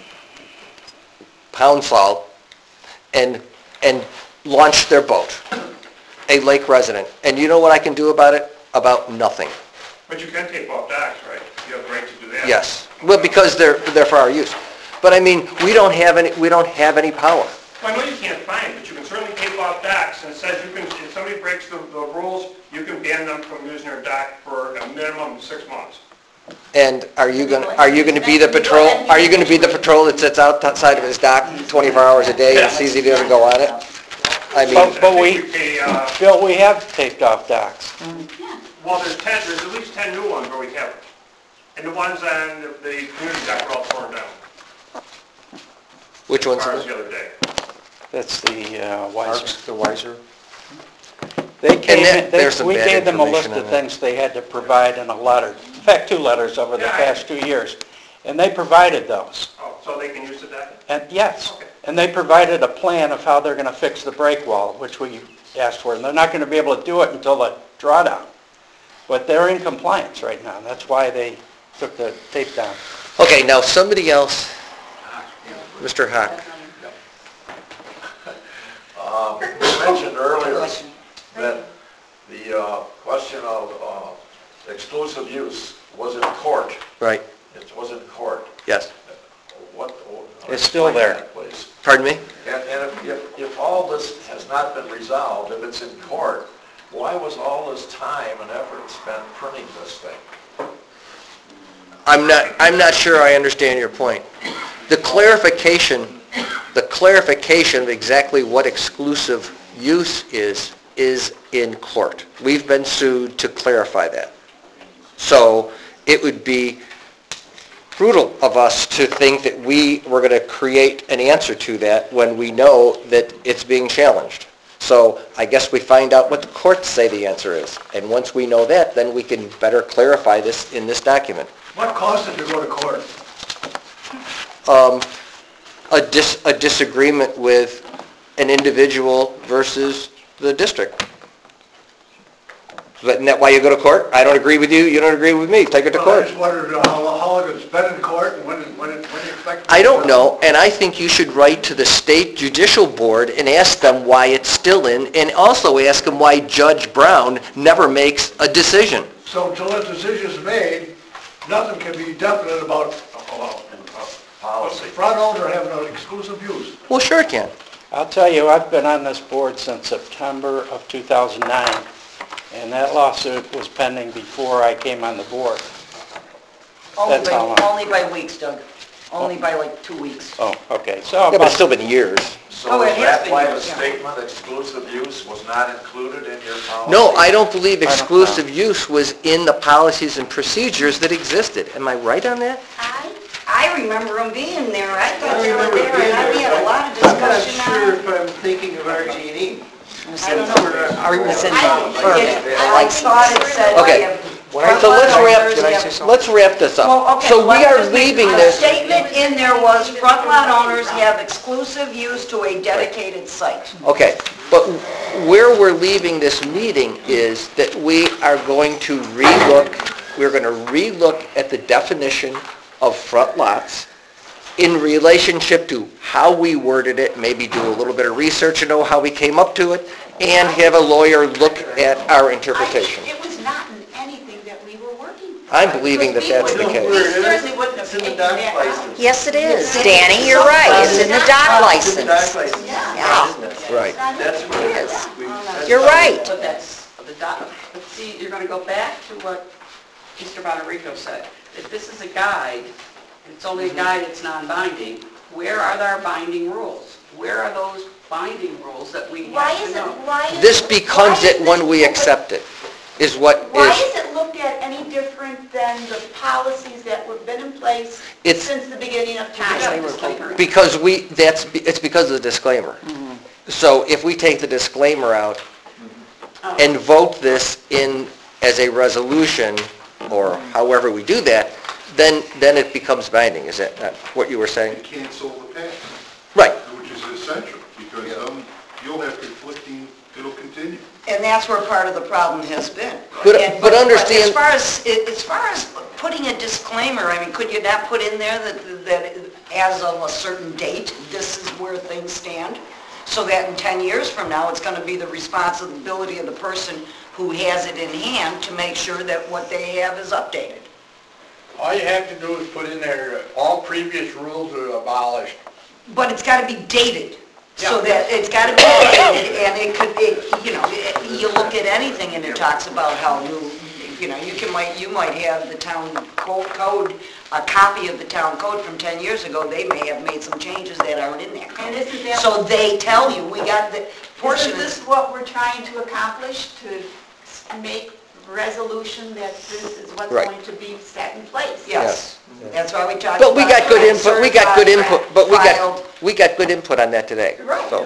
Speaker 2: pound salt and launch their boat, a lake resident. And you know what I can do about it? About nothing.
Speaker 13: But you can take off docks, right? You have the right to do that.
Speaker 2: Yes, well, because they're for our use. But I mean, we don't have any power.
Speaker 13: Well, I know you can't fine, but you can certainly take off docks, and it says you can, if somebody breaks the rules, you can ban them from using their dock for a minimum of 6 months.
Speaker 2: And are you going to be the patrol? Are you going to be the patrol that sits outside of his dock 24 hours a day and sees he doesn't go on it? I mean,
Speaker 1: But we,
Speaker 13: pay,
Speaker 1: Bill, we have taped off docks.
Speaker 13: well, there's at least 10 new ones where we have it. And the ones on the community dock are all torn down,
Speaker 2: which
Speaker 13: as
Speaker 2: one's?
Speaker 13: far as the other day.
Speaker 1: That's the Weiser.
Speaker 7: The wiser.
Speaker 1: They came in,
Speaker 2: there's some
Speaker 1: we
Speaker 2: bad
Speaker 1: gave them a list
Speaker 2: information
Speaker 1: of
Speaker 2: on that.
Speaker 1: things they had to provide in a letter. In fact, 2 letters over the
Speaker 13: Yeah,
Speaker 1: past 2 years. And they provided those.
Speaker 13: Oh, so they can use the dock?
Speaker 1: And yes,
Speaker 13: Okay.
Speaker 1: and they provided a plan of how they're going to fix the break wall, which we asked for. And they're not going to be able to do it until the drawdown. But they're in compliance right now. That's why they took the tape down.
Speaker 2: Okay, now somebody else, Mr. Hack.
Speaker 15: You mentioned earlier that the question of exclusive use was in court.
Speaker 2: Right,
Speaker 15: It was in court.
Speaker 2: yes.
Speaker 15: What?
Speaker 1: It's still
Speaker 15: explain
Speaker 1: there.
Speaker 15: that, please.
Speaker 2: Pardon me?
Speaker 15: And if all this has not been resolved, if it's in court, why was all this time and effort spent printing this thing?
Speaker 2: I'm not sure I understand your point. The clarification of exactly what exclusive use is in court. We've been sued to clarify that. So it would be brutal of us to think that we were going to create an answer to that when we know that it's being challenged. So I guess we find out what the courts say the answer is. And once we know that, then we can better clarify this in this document.
Speaker 12: What caused it to go to court?
Speaker 2: A disagreement with an individual versus the district. Isn't that why you go to court? I don't agree with you, you don't agree with me, take it to
Speaker 12: I
Speaker 2: court.
Speaker 12: just wondered how long it's been in court and when you expect...
Speaker 2: I don't know, and I think you should write to the state judicial board and ask them why it's still in, and also ask them why Judge Brown never makes a decision.
Speaker 12: So until that decision's made, nothing can be definite about
Speaker 15: Policy.
Speaker 12: front owner having an exclusive use.
Speaker 2: Well, sure it can.
Speaker 1: I'll tell you, I've been on this board since September of 2009, and that lawsuit was pending before I came on the board. That's how long.
Speaker 8: Only by weeks, Doug. Only by like 2 weeks.
Speaker 1: Oh, okay, so
Speaker 2: Yeah, but
Speaker 1: about
Speaker 2: it's still been years.
Speaker 15: So
Speaker 8: Oh, it
Speaker 15: is
Speaker 8: has
Speaker 15: that
Speaker 8: been
Speaker 15: why the
Speaker 8: used, yeah.
Speaker 15: statement exclusive use was not included in your policy?
Speaker 2: No, I don't believe exclusive use was in the policies and procedures that existed. Am I right on that?
Speaker 8: I remember them being there. I thought they were
Speaker 12: remember
Speaker 8: there,
Speaker 12: being
Speaker 8: and we
Speaker 12: there.
Speaker 8: had a lot of
Speaker 12: I'm not
Speaker 8: discussion on
Speaker 12: sure
Speaker 8: it.
Speaker 12: if I'm thinking of RG&E.
Speaker 8: I don't know. I thought it said...
Speaker 2: Okay. So let's wrap this
Speaker 8: Well,
Speaker 2: up.
Speaker 8: okay,
Speaker 2: So we
Speaker 8: let's
Speaker 2: are
Speaker 8: just make-
Speaker 2: leaving
Speaker 8: The
Speaker 2: this,
Speaker 8: statement in there was front lot owners have exclusive use to a dedicated site.
Speaker 2: okay, but where we're leaving this meeting is that we are going to relook at the definition of front lots in relationship to how we worded it, maybe do a little bit of research and know how we came up to it, and have a lawyer look at our interpretation.
Speaker 3: It was not in anything that we were working for.
Speaker 2: I'm believing that that's the
Speaker 3: We
Speaker 2: case.
Speaker 3: certainly wouldn't have
Speaker 12: It's in the
Speaker 3: taken
Speaker 12: dock
Speaker 3: that
Speaker 12: license.
Speaker 3: out.
Speaker 6: Yes, it is. Danny, you're right. It's in the dock
Speaker 12: It's in the dock
Speaker 6: license.
Speaker 12: license.
Speaker 6: Yeah.
Speaker 2: Right.
Speaker 12: That's what it is.
Speaker 6: You're right.
Speaker 11: But that's the dot. But see, you're going to go back to what Mr. Bonarico said. If this is a guide, and it's only a guide, it's non-binding, where are our binding rules? Where are those binding rules that we
Speaker 3: Why
Speaker 11: have
Speaker 3: is
Speaker 11: to
Speaker 3: it,
Speaker 11: know?
Speaker 3: why is...
Speaker 2: This becomes
Speaker 3: why is
Speaker 2: it when
Speaker 3: this-
Speaker 2: we accept it, is what
Speaker 3: Why
Speaker 2: is,
Speaker 3: is it looked at any different than the policies that have been in place
Speaker 2: It's-
Speaker 3: since the beginning of time?
Speaker 2: because it's because of the disclaimer. So if we take the disclaimer out and vote this in as a resolution, or however we do that, then it becomes binding. Is that not what you were saying?
Speaker 14: And cancel the past,
Speaker 2: Right.
Speaker 14: which is essential, because you'll have conflicting, it'll continue.
Speaker 8: And that's where part of the problem has been.
Speaker 2: But
Speaker 8: And-
Speaker 2: understand-
Speaker 8: As far as putting a disclaimer, I mean, could you not put in there that as of a certain date, this is where things stand? So that in 10 years from now, it's going to be the responsibility of the person who has it in hand to make sure that what they have is updated.
Speaker 4: All you have to do is put in there, all previous rules are abolished.
Speaker 8: But it's got to be dated, so that it's got to be dated, and it could, you look at anything and it talks about how new, you might have the town code, a copy of the town code from 10 years ago, they may have made some changes that aren't in that code.
Speaker 3: And isn't that...
Speaker 8: So they tell you, we got the portion
Speaker 3: Isn't
Speaker 8: of
Speaker 3: this what we're trying to accomplish, to make resolution that this is what's
Speaker 2: Right.
Speaker 3: going to be set in place?
Speaker 8: Yes, that's why we talked about...
Speaker 2: But we got good input, we got good input, but
Speaker 8: filed.
Speaker 2: we got good input on that today.
Speaker 3: Right.
Speaker 2: So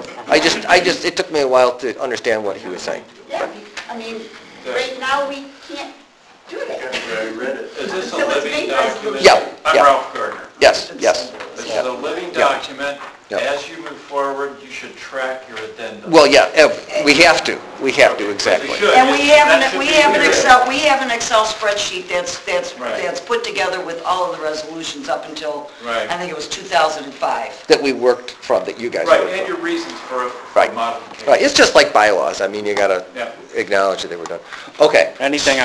Speaker 2: it took me a while to understand what he was saying.
Speaker 3: Yeah, I mean, right now, we can't do that.
Speaker 12: I read it.
Speaker 17: Is this a
Speaker 3: Until it's
Speaker 17: living
Speaker 3: made
Speaker 17: document?
Speaker 2: Yeah,
Speaker 17: I'm
Speaker 2: yeah.
Speaker 17: Ralph Gardner.
Speaker 2: Yes.
Speaker 17: This is a living document.
Speaker 2: Yeah.
Speaker 17: As you move forward, you should track your addendum.
Speaker 2: Well, yeah, we have to, exactly.
Speaker 17: You should.
Speaker 8: And we
Speaker 17: That
Speaker 8: have
Speaker 17: should be
Speaker 8: an Excel spreadsheet
Speaker 17: Right.
Speaker 8: that's put together with all of the resolutions up until,
Speaker 17: Right.
Speaker 8: I think it was 2005.
Speaker 2: That we worked from, that you guys
Speaker 17: Right,
Speaker 2: worked
Speaker 17: and
Speaker 2: from.
Speaker 17: your reasons for
Speaker 2: Right.
Speaker 17: modification.
Speaker 2: Right, it's just like bylaws, I mean, you gotta
Speaker 17: Yeah.
Speaker 2: acknowledge that they were done. Okay,
Speaker 1: Anything else?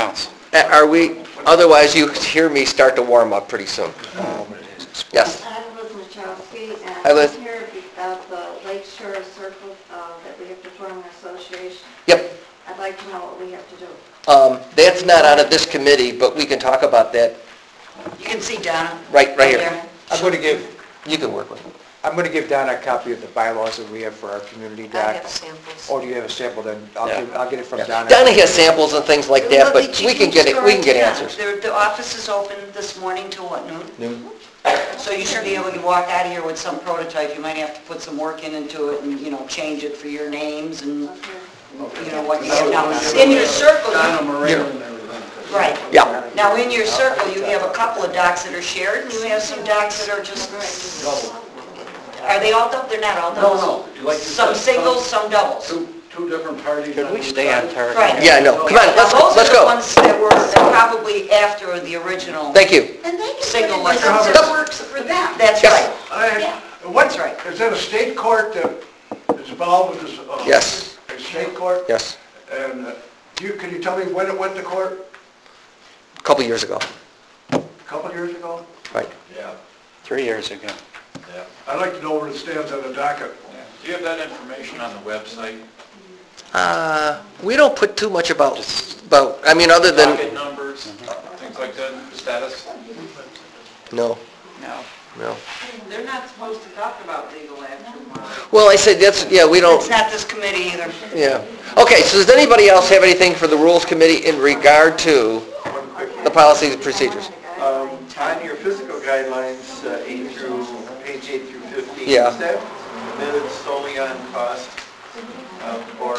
Speaker 2: Are we, otherwise you hear me start to warm up pretty soon. Yes.
Speaker 18: I'm Liz Machowski,
Speaker 2: Hi,
Speaker 18: and
Speaker 2: Liz.
Speaker 18: I'm here about the Lake Shore Circle that we have to form an association.
Speaker 2: Yep.
Speaker 18: I'd like to know what we have to do.
Speaker 2: That's not out of this committee, but we can talk about that
Speaker 8: You can see Donna.
Speaker 2: right here.
Speaker 8: there.
Speaker 7: I'm going to give,
Speaker 2: You can work with it.
Speaker 7: I'm going to give Donna a copy of the bylaws that we have for our community
Speaker 18: I
Speaker 7: doc.
Speaker 18: have samples.
Speaker 7: Oh, do you have a sample then?
Speaker 2: Yeah.
Speaker 7: I'll get it from
Speaker 2: Yeah.
Speaker 7: Donna.
Speaker 2: Donna has samples and things like that, but
Speaker 8: You
Speaker 2: we can get
Speaker 8: just
Speaker 2: it,
Speaker 8: go
Speaker 2: we
Speaker 8: right
Speaker 2: can get
Speaker 8: to Donna.
Speaker 2: answers.
Speaker 8: The office is open this morning till what, noon?
Speaker 2: Noon?
Speaker 8: So you should be able to walk out of here with some prototype. You might have to put some work into it and, change it for your names and, what you have now. In your circle,
Speaker 16: Donna
Speaker 8: you-
Speaker 16: Moran and everything.
Speaker 8: right.
Speaker 2: Yeah.
Speaker 8: Now, in your circle, you have a couple of docs that are shared, and you have some docs that are just, are they all double? They're not all doubles.
Speaker 16: No, like you
Speaker 8: Some
Speaker 16: said,
Speaker 8: singles, some doubles.
Speaker 16: Two different parties.
Speaker 1: Could we stay on target?
Speaker 8: Right.
Speaker 2: Yeah, no, come on,
Speaker 8: Now,
Speaker 2: let's
Speaker 8: those are the
Speaker 2: go.
Speaker 8: ones that were probably after the original
Speaker 2: Thank you.
Speaker 3: And they can
Speaker 8: single
Speaker 3: put in
Speaker 8: license.
Speaker 3: something that works for them.
Speaker 8: That's
Speaker 2: Yes.
Speaker 8: right.
Speaker 4: What's,
Speaker 8: right.
Speaker 4: is that a state court that is involved with this?
Speaker 2: Yes.
Speaker 4: A state court?
Speaker 2: Yes,
Speaker 4: And can you tell me when it went to court?
Speaker 2: a couple years ago,
Speaker 4: A couple years ago?
Speaker 2: right.
Speaker 4: Yeah.
Speaker 1: 3 years ago.
Speaker 4: Yeah. I'd like to know where it stands on the docket.
Speaker 17: Do you have that information on the website?
Speaker 2: We don't put too much about, I mean, other than,
Speaker 17: Docket numbers, things like that, status?
Speaker 2: no,
Speaker 8: No.
Speaker 2: no.
Speaker 11: They're not supposed to talk about legal action.
Speaker 2: Well, I said, we don't,
Speaker 8: It's not this committee either.
Speaker 2: yeah. Okay, so does anybody else have anything for the Rules Committee in regard to the policies and procedures?
Speaker 12: On your physical guidelines, page 8 through 15,
Speaker 2: Yeah.
Speaker 12: is that minutes solely on cost? Or,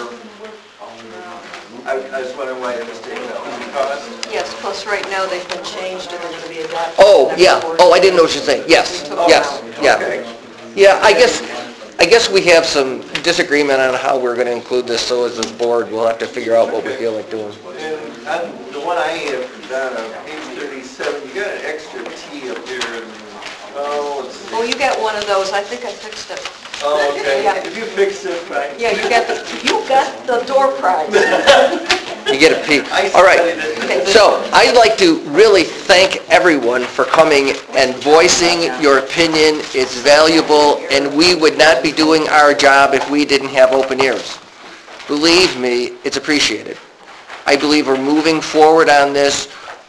Speaker 12: I was wondering why it was taken out, was it cost?
Speaker 18: Yes, plus right now they've been changed and they're going to be adopted.
Speaker 2: Oh, yeah, I didn't know what you're saying, yes, yes, yeah.
Speaker 12: Okay.
Speaker 2: Yeah, I guess we have some disagreement on how we're going to include this, so as a board, we'll have to figure out what we feel like doing.
Speaker 12: And on the one I have from Donna, page 37, you got an extra T up there, and, let's see.
Speaker 18: Oh, you got one of those. I think I fixed it.
Speaker 12: Oh, okay.
Speaker 18: Yeah.
Speaker 12: If you fix it, fine.
Speaker 18: Yeah, you got the door prize.
Speaker 2: You get a peek. All right, so I'd like to really thank everyone for coming and voicing your opinion. It's valuable, and we would not be doing our job if we didn't have open ears. Believe me, it's appreciated. I believe we're moving forward on this.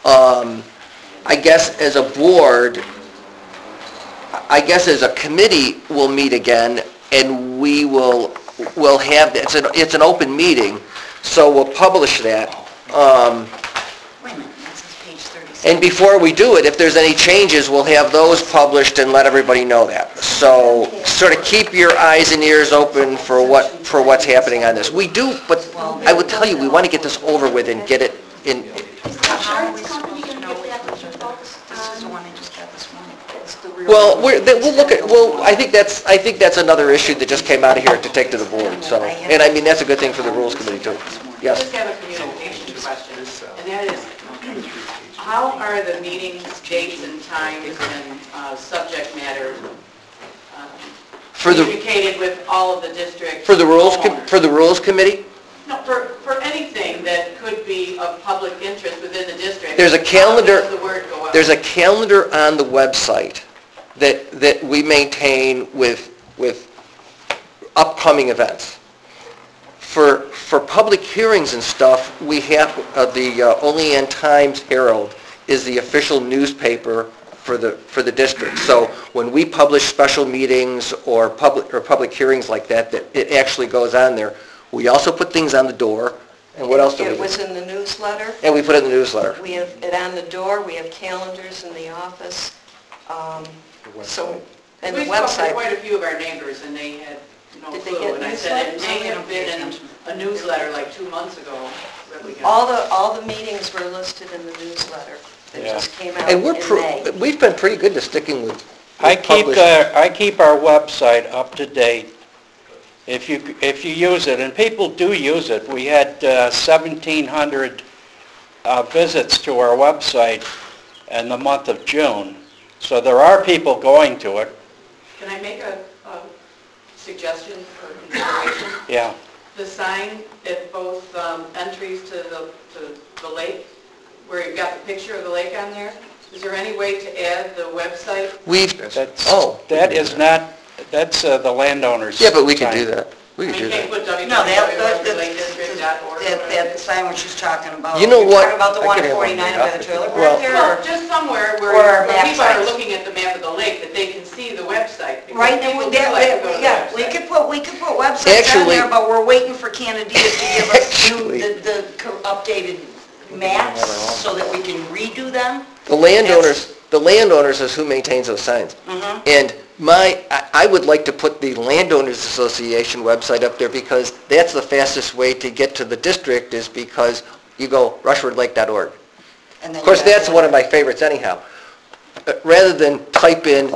Speaker 2: I guess as a board, I guess as a committee, we'll meet again, and we'll have, it's an open meeting, so we'll publish that.
Speaker 8: Wait a minute, that says page 37.
Speaker 2: And before we do it, if there's any changes, we'll have those published and let everybody know that. So sort of keep your eyes and ears open for what's happening on this. We do, but I would tell you, we want to get this over with and get it in.
Speaker 3: Is the insurance company going to get back with you folks?
Speaker 8: This is the one I just got this morning.
Speaker 2: Well, we'll look at, I think that's another issue that just came out of here to take to the board, so. And I mean, that's a good thing for the Rules Committee too.
Speaker 11: I
Speaker 2: Yes.
Speaker 11: just have a communication question, and that is, how are the meetings, dates and times and subject matter
Speaker 2: For the,
Speaker 11: communicated with all of the districts?
Speaker 2: for the Rules
Speaker 11: homeowners?
Speaker 2: Committee,
Speaker 11: No, for anything that could be of public interest within the district.
Speaker 2: there's a calendar.
Speaker 11: How does the word go out?
Speaker 2: There's a calendar on the website that we maintain with upcoming events. For public hearings and stuff, we have, the Olean Times-Herald is the official newspaper for the district. So when we publish special meetings or public hearings like that, it actually goes on there. We also put things on the door, and what else do we do?
Speaker 18: It was in the newsletter.
Speaker 2: And we put it in the newsletter.
Speaker 18: We have it on the door. We have calendars in the office. So, and the
Speaker 11: We spoke to
Speaker 18: website.
Speaker 11: quite a few of our neighbors, and they had no
Speaker 18: Did they
Speaker 11: clue.
Speaker 18: get
Speaker 11: And I said it
Speaker 18: newsletters?
Speaker 11: may have been in a newsletter like 2 months ago that we got.
Speaker 18: All the meetings were listed in the newsletter that
Speaker 1: Yeah.
Speaker 18: just came out
Speaker 2: And
Speaker 18: in May.
Speaker 2: we've been pretty good to sticking with
Speaker 1: I keep
Speaker 2: published-
Speaker 1: I keep our website up to date. If you use it, and people do use it, we had 1,700 visits to our website in the month of June. So there are people going to it.
Speaker 11: Can I make a suggestion for consideration?
Speaker 1: Yeah.
Speaker 11: The sign at both entries to the lake, where you've got the picture of the lake on there, is there any way to add the website?
Speaker 1: That is not, that's the landowner's.
Speaker 2: Yeah, but we can do
Speaker 1: sign.
Speaker 2: that. We can do
Speaker 11: You can't
Speaker 2: that.
Speaker 11: put
Speaker 8: No,
Speaker 11: www.rushfordlakedistrict.org.
Speaker 8: that sign what she's talking about.
Speaker 2: You know what?
Speaker 8: Talking about the
Speaker 2: I
Speaker 8: one
Speaker 2: can
Speaker 8: at
Speaker 2: have one
Speaker 8: 49
Speaker 2: made
Speaker 8: by
Speaker 2: up
Speaker 8: the
Speaker 2: if
Speaker 8: trailer
Speaker 2: you-
Speaker 8: park there,
Speaker 11: Well,
Speaker 8: or?
Speaker 11: just somewhere
Speaker 8: Or
Speaker 11: where
Speaker 8: map
Speaker 11: people are
Speaker 8: sites.
Speaker 11: looking at the map of the lake, that they can see the website. because
Speaker 8: Right,
Speaker 11: people
Speaker 8: and
Speaker 11: do like to go to the
Speaker 8: yeah, we
Speaker 11: website.
Speaker 8: could put websites on
Speaker 2: Actually-
Speaker 8: there, but we're waiting for Canadias to give us
Speaker 2: Actually-
Speaker 8: the updated maps so that we can redo them.
Speaker 2: The landowners is who maintains those signs.
Speaker 8: Mhm.
Speaker 2: And I would like to put the Landowners Association website up there because that's the fastest way to get to the district is because you go rushfordlake.org.
Speaker 8: And then
Speaker 2: Of course,
Speaker 8: you have
Speaker 2: that's
Speaker 8: to-
Speaker 2: one of my favorites anyhow. Rather than type in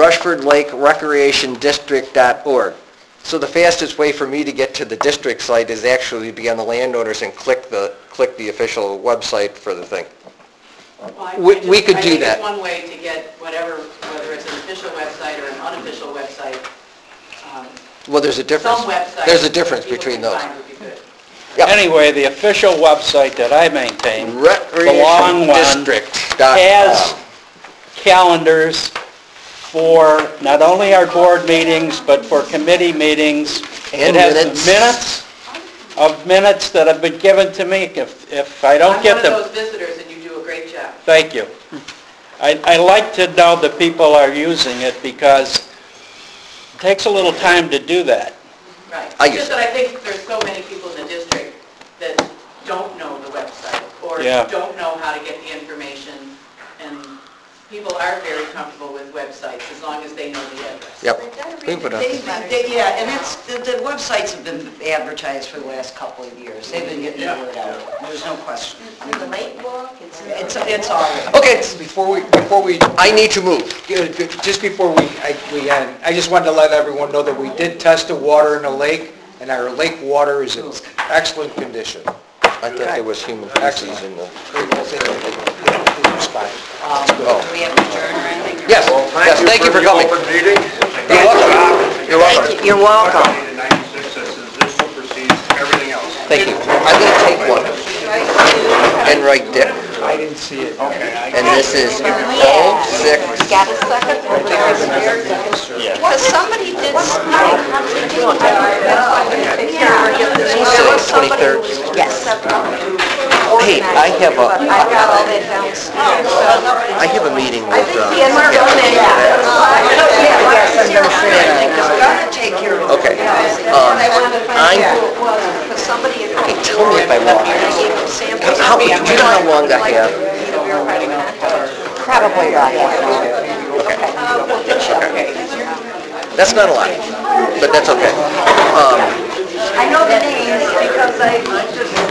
Speaker 2: rushfordlake-recreation-district.org. So the fastest way for me to get to the district site is actually be on the landowners and click the official website for the thing.
Speaker 11: Well,
Speaker 2: we could do
Speaker 11: I think
Speaker 2: that.
Speaker 11: it's one way to get whatever, whether it's an official website or an unofficial website.
Speaker 2: Well, there's a difference.
Speaker 11: Some websites.
Speaker 2: There's a difference
Speaker 11: people
Speaker 2: between
Speaker 11: can
Speaker 2: those.
Speaker 11: find would be good.
Speaker 1: Anyway, the official website that I maintain, the long one, has calendars for not only our board meetings, but for committee meetings.
Speaker 2: And
Speaker 1: it has
Speaker 2: minutes.
Speaker 1: the minutes that have been given to me. If I don't get them,
Speaker 11: I'm one of those visitors, and you do a great job.
Speaker 1: thank you. I like to know that people are using it because it takes a little time to do that.
Speaker 11: Right.
Speaker 2: I
Speaker 11: It's
Speaker 2: use
Speaker 11: just that I think there's so many people in the district that don't know the website or
Speaker 1: Yeah.
Speaker 11: don't know how to get the information, and people are very comfortable with websites as long as they know the address.
Speaker 2: Yep. We can put it up.
Speaker 8: Yeah, and it's, the websites have been advertised for the last couple of years. They've been getting the word out. There's no question.
Speaker 3: The lake book,
Speaker 8: It's all right.
Speaker 2: Okay,
Speaker 7: Before we,
Speaker 2: I need to move.
Speaker 7: just before we end, I just wanted to let everyone know that we did test the water in the lake, and our lake water is in excellent condition.
Speaker 2: I thought there was human feces in the...
Speaker 7: It's fine.
Speaker 8: Do we have to adjourn or anything?
Speaker 2: Yes, yes, thank you for coming. You're welcome. You're welcome.
Speaker 8: You're welcome.
Speaker 10: 96 that says this supersedes everything else.
Speaker 2: Thank you. I'm going to take one and write Dick.
Speaker 7: I didn't see it.
Speaker 2: And this is 06.
Speaker 6: Got a second? Because somebody did,
Speaker 2: Today's 23rd.
Speaker 6: yes.
Speaker 2: Hey, I have
Speaker 6: I got all that down.
Speaker 2: I have a meeting with,
Speaker 6: Yes, we're going to,
Speaker 8: Take care of it.
Speaker 2: okay.
Speaker 6: I wanted to find
Speaker 2: I'm,
Speaker 6: out who it was, because somebody had...
Speaker 2: hey, tell me if I'm wrong.
Speaker 6: I gave them samples.
Speaker 2: How, do you know how long I have?
Speaker 6: Probably about half an hour.
Speaker 2: Okay. That's not a lot, but that's okay.
Speaker 6: I know the names because I just